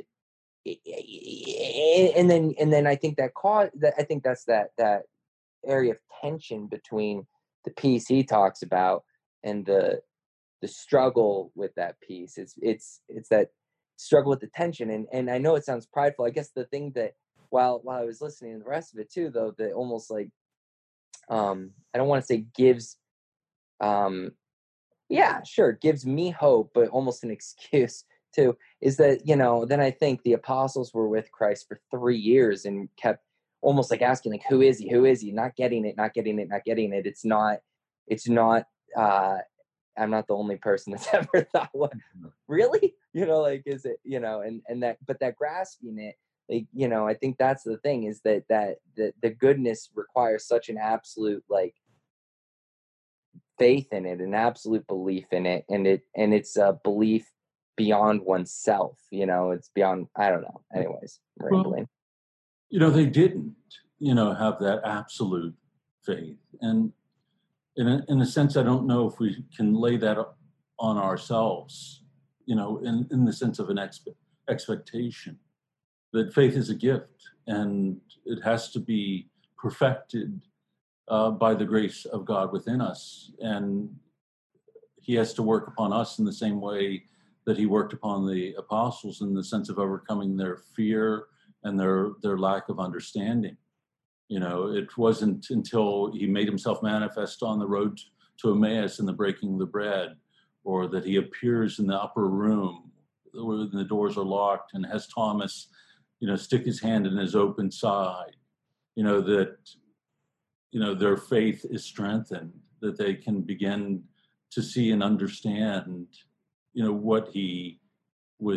and then and then I think that cause that I think that's that that area of tension between the peace he talks about and the the struggle with that peace. It's it's it's that struggle with the tension. And and I know it sounds prideful. I guess the thing that while while I was listening to the rest of it too, though, that almost like um I don't want to say gives um yeah, sure, gives me hope, but almost an excuse too, is that, you know, then I think the apostles were with Christ for three years and kept almost like asking, like, who is he? Who is he? Not getting it, not getting it, not getting it. It's not, it's not, uh, I'm not the only person that's ever thought, what, really? You know, like, is it, you know, and, and that, but that grasping it, like, you know, I think that's the thing is that, that, that the goodness requires such an absolute, like, faith in it, an absolute belief in it. And it, and it's a belief beyond oneself, you know, it's beyond, I don't know. Anyways, rambling. Well, you know, they didn't, you know, have that absolute faith. And in a, in a sense, I don't know if we can lay that on ourselves, you know, in, in the sense of an expe- expectation that faith is a gift and it has to be perfected uh, by the grace of God within us. And he has to work upon us in the same way that he worked upon the apostles, in the sense of overcoming their fear and their, their lack of understanding. You know, it wasn't until he made himself manifest on the road to Emmaus in the breaking of the bread, or that he appears in the upper room where the doors are locked and has Thomas, you know, stick his hand in his open side, you know, that, you know, their faith is strengthened, that they can begin to see and understand, you know, what he was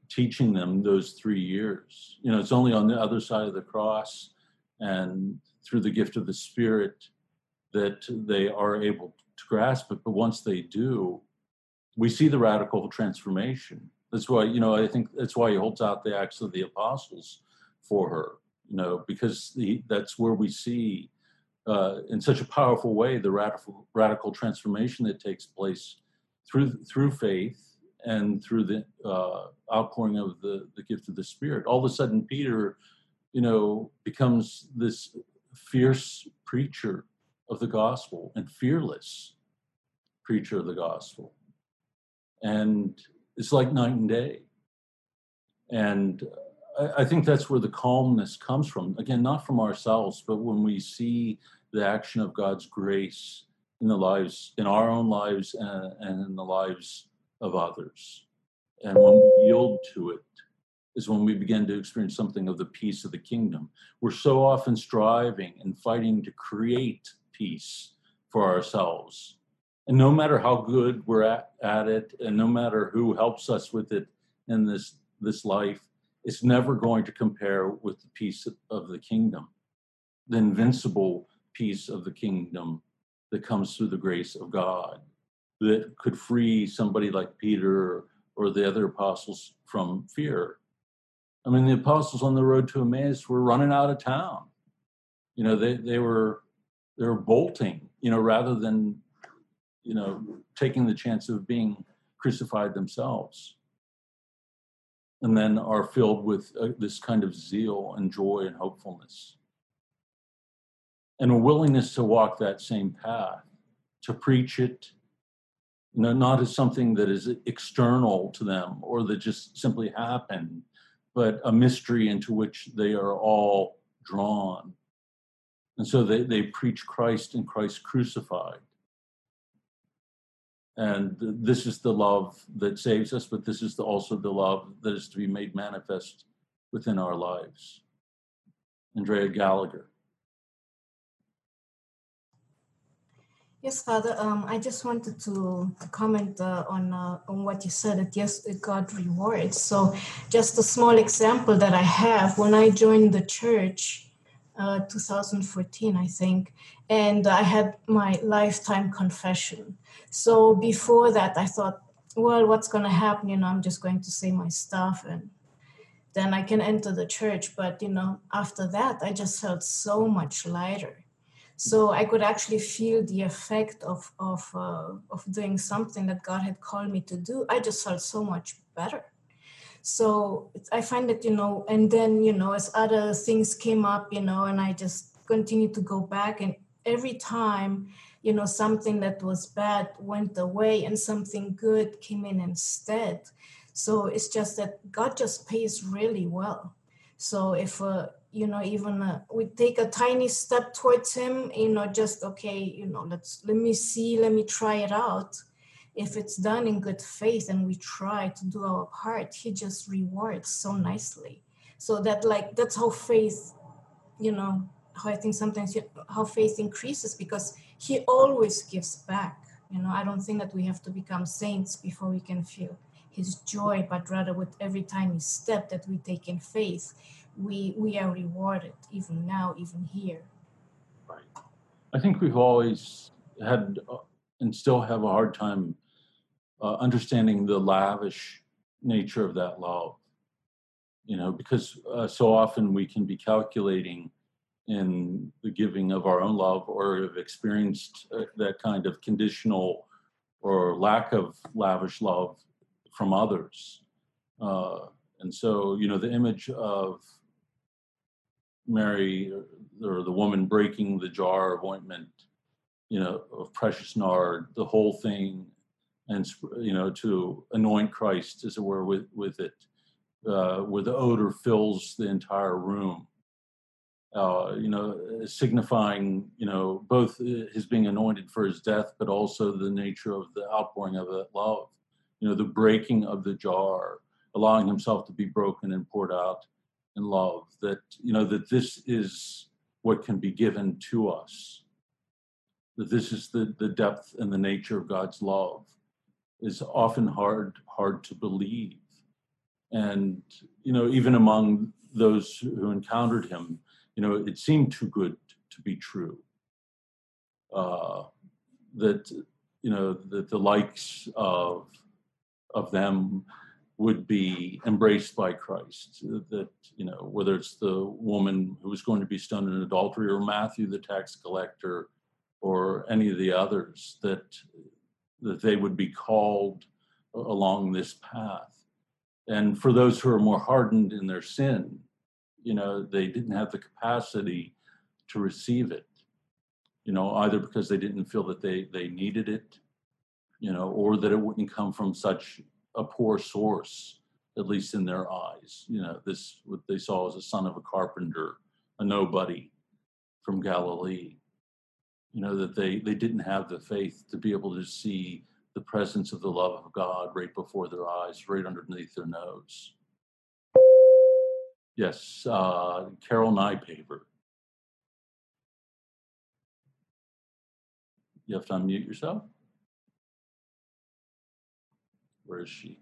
teaching them those three years. You know, it's only on the other side of the cross and through the gift of the Spirit that they are able to grasp it. But once they do, we see the radical transformation. That's why, you know, I think that's why he holds out the Acts of the Apostles for her, you know, because the, that's where we see uh, in such a powerful way the radical radical transformation that takes place through through faith and through the uh, outpouring of the, the gift of the Spirit. All of a sudden, Peter, you know, becomes this fierce preacher of the gospel and fearless preacher of the gospel. And it's like night and day. And I, I think that's where the calmness comes from. Again, not from ourselves, but when we see the action of God's grace in the lives, in our own lives and, and in the lives of others. And when we yield to it is when we begin to experience something of the peace of the kingdom. We're so often striving and fighting to create peace for ourselves. And no matter how good we're at, at it, and no matter who helps us with it in this, this life, it's never going to compare with the peace of the kingdom, the invincible peace of the kingdom that comes through the grace of God, that could free somebody like Peter or the other apostles from fear. I mean, the apostles on the road to Emmaus were running out of town. You know, they, they were they were bolting, you know, rather than, you know, taking the chance of being crucified themselves. And then are filled with uh, this kind of zeal and joy and hopefulness. And a willingness to walk that same path, to preach it, you know, not as something that is external to them or that just simply happened, but a mystery into which they are all drawn. And so they, they preach Christ and Christ crucified. And this is the love that saves us, but this is the, also the love that is to be made manifest within our lives. Andrea Gallagher. Yes, Father. Um, I just wanted to, to comment uh, on uh, on what you said. That yes, God rewards. So, just a small example that I have. When I joined the church, uh, two thousand fourteen, I think, and I had my lifetime confession. So before that, I thought, well, what's going to happen? You know, I'm just going to say my stuff, and then I can enter the church. But you know, after that, I just felt so much lighter. So I could actually feel the effect of of uh, of doing something that God had called me to do. I just felt so much better. So I find that, you know, and then, you know, as other things came up, you know, and I just continued to go back, and every time, you know, something that was bad went away and something good came in instead. So it's just that God just pays really well. So if uh, you know, even uh, we take a tiny step towards him, you know, just, okay, you know, let's, let me see, let me try it out. If it's done in good faith and we try to do our part, he just rewards so nicely. So that, like, that's how faith, you know, how I think sometimes how faith increases, because he always gives back. You know, I don't think that we have to become saints before we can feel his joy, but rather with every tiny step that we take in faith, we we are rewarded, even now, even here. Right. I think we've always had uh, and still have a hard time uh, understanding the lavish nature of that love, you know, because uh, so often we can be calculating in the giving of our own love, or have experienced uh, that kind of conditional or lack of lavish love from others. Uh, and so, you know, the image of Mary, or the woman breaking the jar of ointment, you know, of precious nard, the whole thing, and, you know, to anoint Christ, as it were, with, with it, uh, where the odor fills the entire room, uh, you know, signifying, you know, both his being anointed for his death, but also the nature of the outpouring of that love, you know, the breaking of the jar, allowing himself to be broken and poured out in love, that, you know, that this is what can be given to us, that this is the, the depth and the nature of God's love, is often hard, hard to believe. And, you know, even among those who encountered him, you know, it seemed too good to be true. Uh, that, you know, that the likes of, of them would be embraced by Christ. That, you know, whether it's the woman who was going to be stoned in adultery, or Matthew, the tax collector, or any of the others, that, that they would be called along this path. And for those who are more hardened in their sin, you know, they didn't have the capacity to receive it, you know, either because they didn't feel that they, they needed it, you know, or that it wouldn't come from such a poor source, at least in their eyes. You know, this, what they saw as a son of a carpenter, a nobody from Galilee, you know, that they, they didn't have the faith to be able to see the presence of the love of God right before their eyes, right underneath their nose. Yes, uh, Carol Nypaver. You have to unmute yourself. Where is she?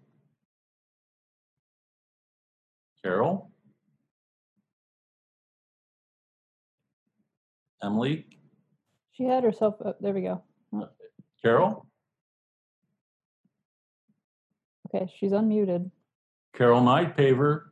Carol? Emily? She had herself up. There we go. Carol? Okay, she's unmuted. Carol Nypaver.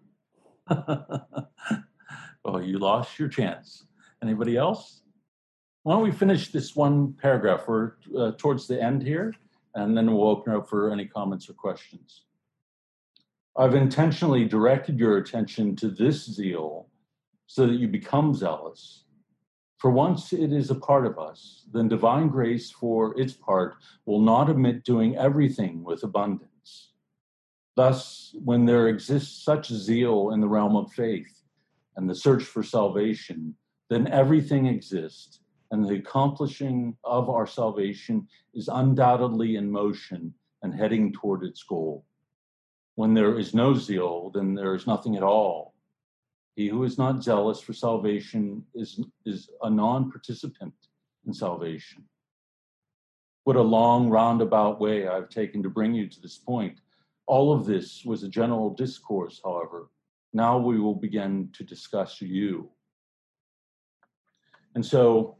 Oh, you lost your chance. Anybody else? Why don't we finish this one paragraph? We're uh, towards the end here, and then we'll open up for any comments or questions. I've intentionally directed your attention to this zeal so that you become zealous. For once it is a part of us, then divine grace for its part will not omit doing everything with abundance. Thus, when there exists such zeal in the realm of faith and the search for salvation, then everything exists, and the accomplishing of our salvation is undoubtedly in motion and heading toward its goal. When there is no zeal, then there is nothing at all. He who is not zealous for salvation is, is a non-participant in salvation. What a long roundabout way I've taken to bring you to this point. All of this was a general discourse, however. Now we will begin to discuss you. And so,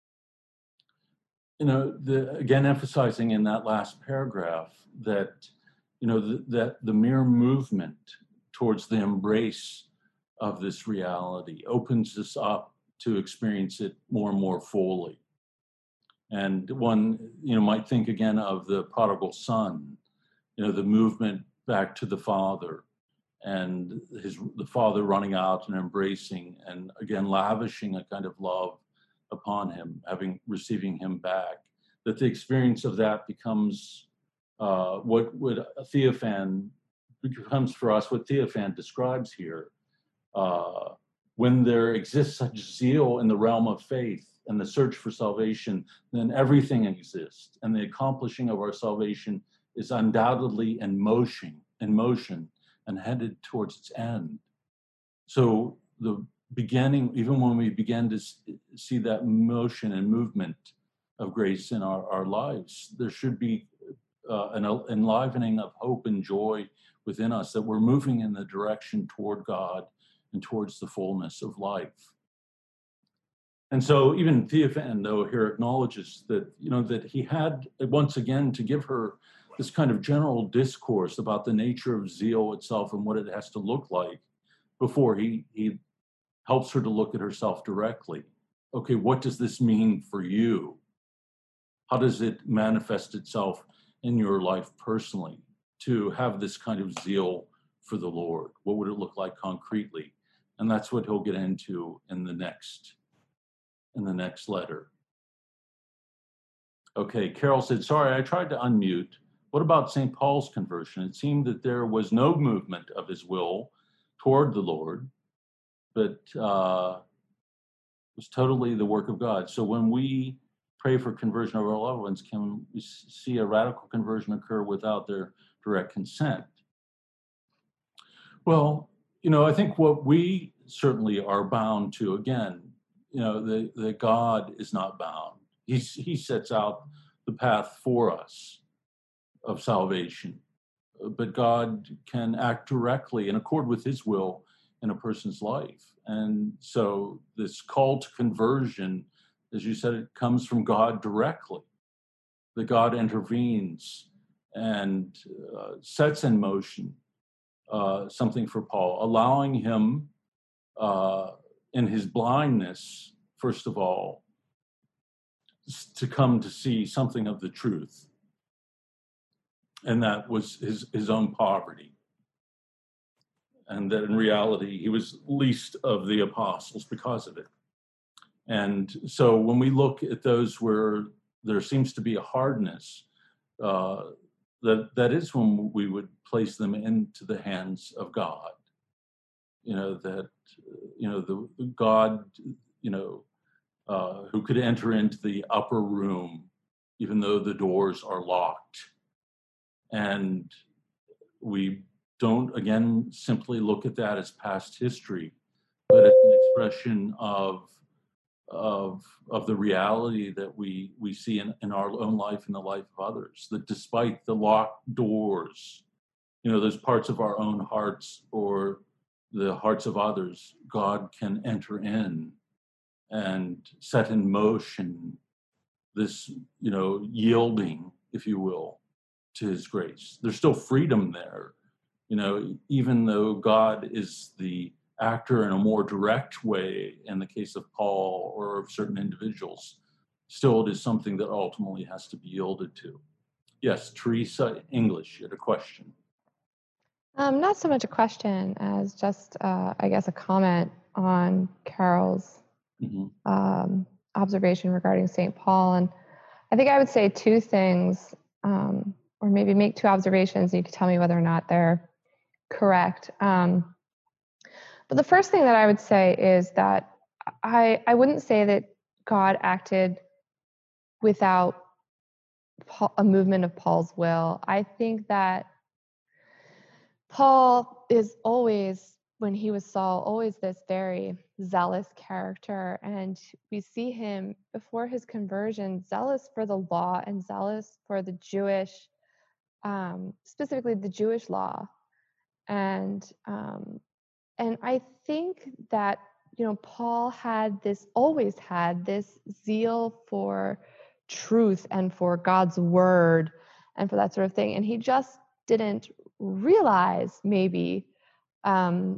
you know, the, again, emphasizing in that last paragraph that, you know, the, that the mere movement towards the embrace of this reality opens us up to experience it more and more fully. And one, you know, might think again of the prodigal son, you know, the movement back to the father, and his the father running out and embracing and again lavishing a kind of love upon him, having receiving him back. That the experience of that becomes uh, what would a Theophan becomes for us what Theophan describes here. Uh, when there exists such zeal in the realm of faith and the search for salvation, then everything exists, and the accomplishing of our salvation is undoubtedly in motion, in motion, and headed towards its end. So the beginning, even when we begin to see that motion and movement of grace in our, our lives, there should be uh, an enlivening of hope and joy within us that we're moving in the direction toward God and towards the fullness of life. And so even Theophan, though, here acknowledges that, you know, that he had once again to give her this kind of general discourse about the nature of zeal itself and what it has to look like before he, he helps her to look at herself directly. Okay, what does this mean for you? How does it manifest itself in your life personally to have this kind of zeal for the Lord? What would it look like concretely? And that's what he'll get into in the next, in the next letter. Okay, Carol said, sorry, I tried to unmute. What about Saint Paul's conversion? It seemed that there was no movement of his will toward the Lord, but uh, it was totally the work of God. So when we pray for conversion of our loved ones, can we see a radical conversion occur without their direct consent? Well, you know, I think what we certainly are bound to, again, you know, the, the God is not bound. He's, he sets out the path for us of salvation. but God can act directly in accord with his will in a person's life. And so this call to conversion, as you said, it comes from God directly. That God intervenes and uh, sets in motion uh, something for Paul, allowing him uh, in his blindness, first of all, to come to see something of the truth. And that was his, his own poverty. And that in reality, he was least of the apostles because of it. And so when we look at those where there seems to be a hardness, uh, that that is when we would place them into the hands of God. You know, that, you know, the, the God, you know, uh, who could enter into the upper room, even though the doors are locked. And we don't, again, simply look at that as past history, but it's an expression of of of the reality that we we see in, in our own life and the life of others, that despite the locked doors, you know, those parts of our own hearts or the hearts of others, God can enter in and set in motion this, you know, yielding, if you will, to his grace. There's still freedom there, you know, even though God is the actor in a more direct way in the case of Paul or of certain individuals, still it is something that ultimately has to be yielded to. Yes, Teresa English, you had a question. Um, not so much a question as just, uh, I guess, a comment on Carol's mm-hmm. um, observation regarding Saint Paul. And I think I would say two things, um, or maybe make two observations, and you can tell me whether or not they're correct. Um, But the first thing that I would say is that I I wouldn't say that God acted without Paul, a movement of Paul's will. I think that Paul is always, when he was Saul, always this very zealous character. And we see him before his conversion, zealous for the law and zealous for the Jewish, um, specifically the Jewish law. And um, And I think that, you know, Paul had this, always had this zeal for truth and for God's word and for that sort of thing. And he just didn't realize maybe um,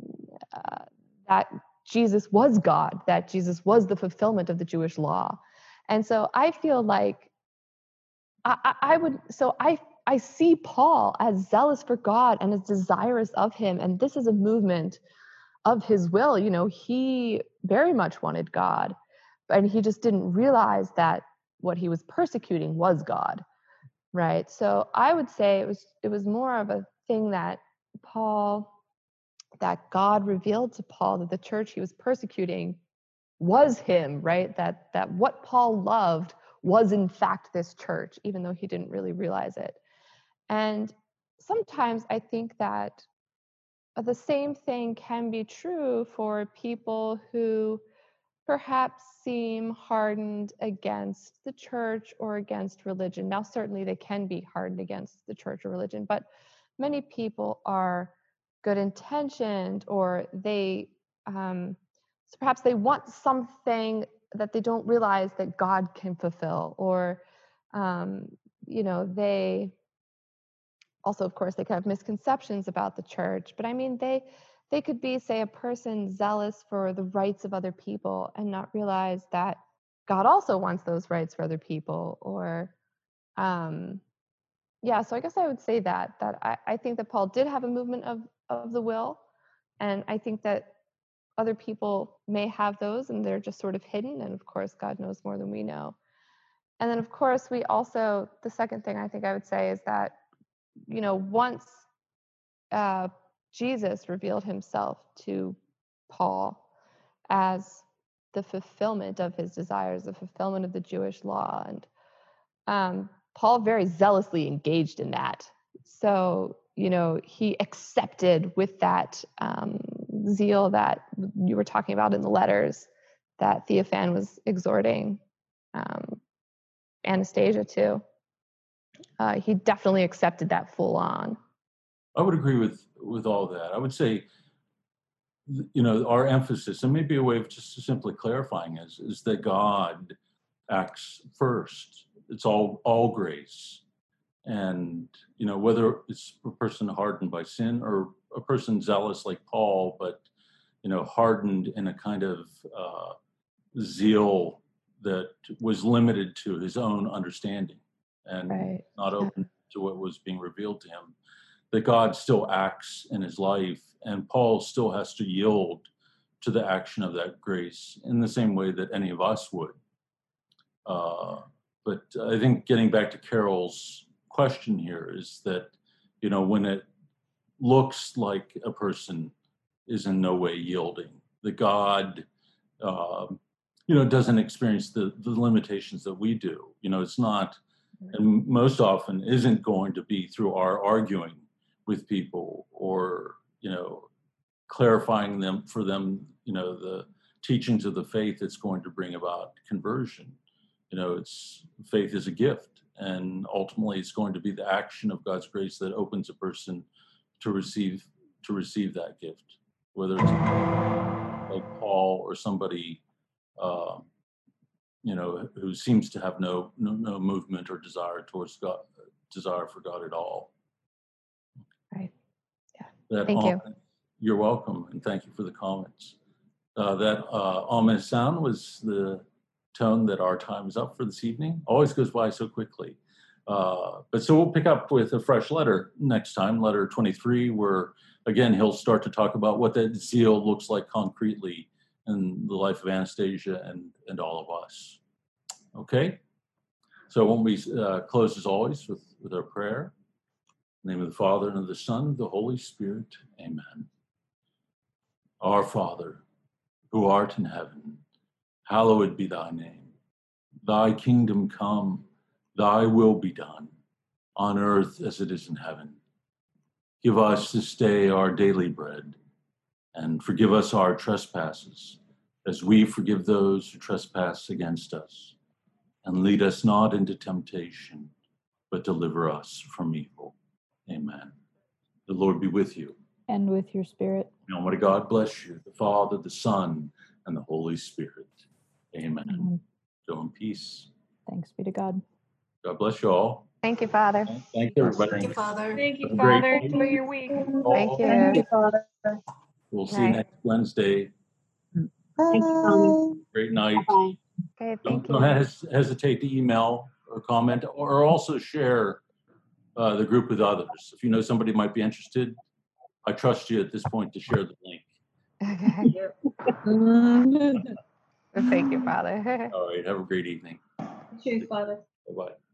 uh, that Jesus was God, that Jesus was the fulfillment of the Jewish law. And so I feel like I, I, I would, so I I see Paul as zealous for God and as desirous of him. And this is a movement of his will. You know, he very much wanted God, and he just didn't realize that what he was persecuting was God, right? So I would say it was it was more of a thing that Paul, that God revealed to Paul that the church he was persecuting was him, right? That that what Paul loved was in fact this church, even though he didn't really realize it. And sometimes I think that the same thing can be true for people who perhaps seem hardened against the church or against religion. Now, certainly they can be hardened against the church or religion, but many people are good intentioned, or they um, so perhaps they want something that they don't realize that God can fulfill, or um, you know, they also, of course, they could have misconceptions about the church, but I mean, they they could be, say, a person zealous for the rights of other people and not realize that God also wants those rights for other people. Or, um, yeah, so I guess I would say that, that I, I think that Paul did have a movement of, of the will, and I think that other people may have those, and they're just sort of hidden, and of course, God knows more than we know. And then, of course, we also, the second thing I think I would say is that, you know, once uh, Jesus revealed himself to Paul as the fulfillment of his desires, the fulfillment of the Jewish law, and um, Paul very zealously engaged in that. So, you know, he accepted with that um, zeal that you were talking about in the letters that Theophan was exhorting um, Anastasia to. Uh, he definitely accepted that full on. I would agree with with all that. I would say, you know, our emphasis, and maybe a way of just simply clarifying is, is that God acts first. It's all all grace. And, you know, whether it's a person hardened by sin or a person zealous like Paul, but, you know, hardened in a kind of uh, zeal that was limited to his own understanding and Right. not Yeah. open to what was being revealed to him, that God still acts in his life, and Paul still has to yield to the action of that grace in the same way that any of us would. Uh, but I think getting back to Carol's question here is that, you know, when it looks like a person is in no way yielding, the God, uh, you know, doesn't experience the, the limitations that we do. You know, it's not, and most often isn't going to be through our arguing with people or, you know, clarifying them for them, you know, the teachings of the faith that's going to bring about conversion. You know, it's faith is a gift, and ultimately it's going to be the action of God's grace that opens a person to receive to receive that gift, whether it's like Paul or somebody, uh, you know, who seems to have no, no no movement or desire towards God, desire for God at all. Right. That Thank you. ominous- You're welcome, and thank you for the comments. Uh, that uh, ominous sound was the tone that our time is up for this evening. Always goes by so quickly. Uh, but so we'll pick up with a fresh letter next time, letter twenty-three, where again he'll start to talk about what that zeal looks like concretely in the life of Anastasia and, and all of us. Okay? So won't we uh, close as always with, with our prayer? In the name of the Father, and of the Son, and of the Holy Spirit. Amen. Our Father, who art in heaven, hallowed be thy name. Thy kingdom come, thy will be done, on earth as it is in heaven. Give us this day our daily bread, and forgive us our trespasses, as we forgive those who trespass against us. And lead us not into temptation, but deliver us from evil. Amen. The Lord be with you. And with your spirit. And Almighty God bless you, the Father, the Son, and the Holy Spirit. Amen. Amen. Go in peace. Thanks be to God. God bless you all. Thank you, Father. Thank you, everybody. Thank you, Father. Thank you, Have a great Father. week. Enjoy your week. Thank you. Thank you, Father. We'll see you Night. next Wednesday. Thank you, Father. Great night. Bye. Okay, Don't, thank don't you. hes- hesitate to email or comment, or also share uh, the group with others. If you know somebody might be interested, I trust you at this point to share the link. Okay. Thank you, Father. All right. Have a great evening. Cheers, Father. Bye-bye.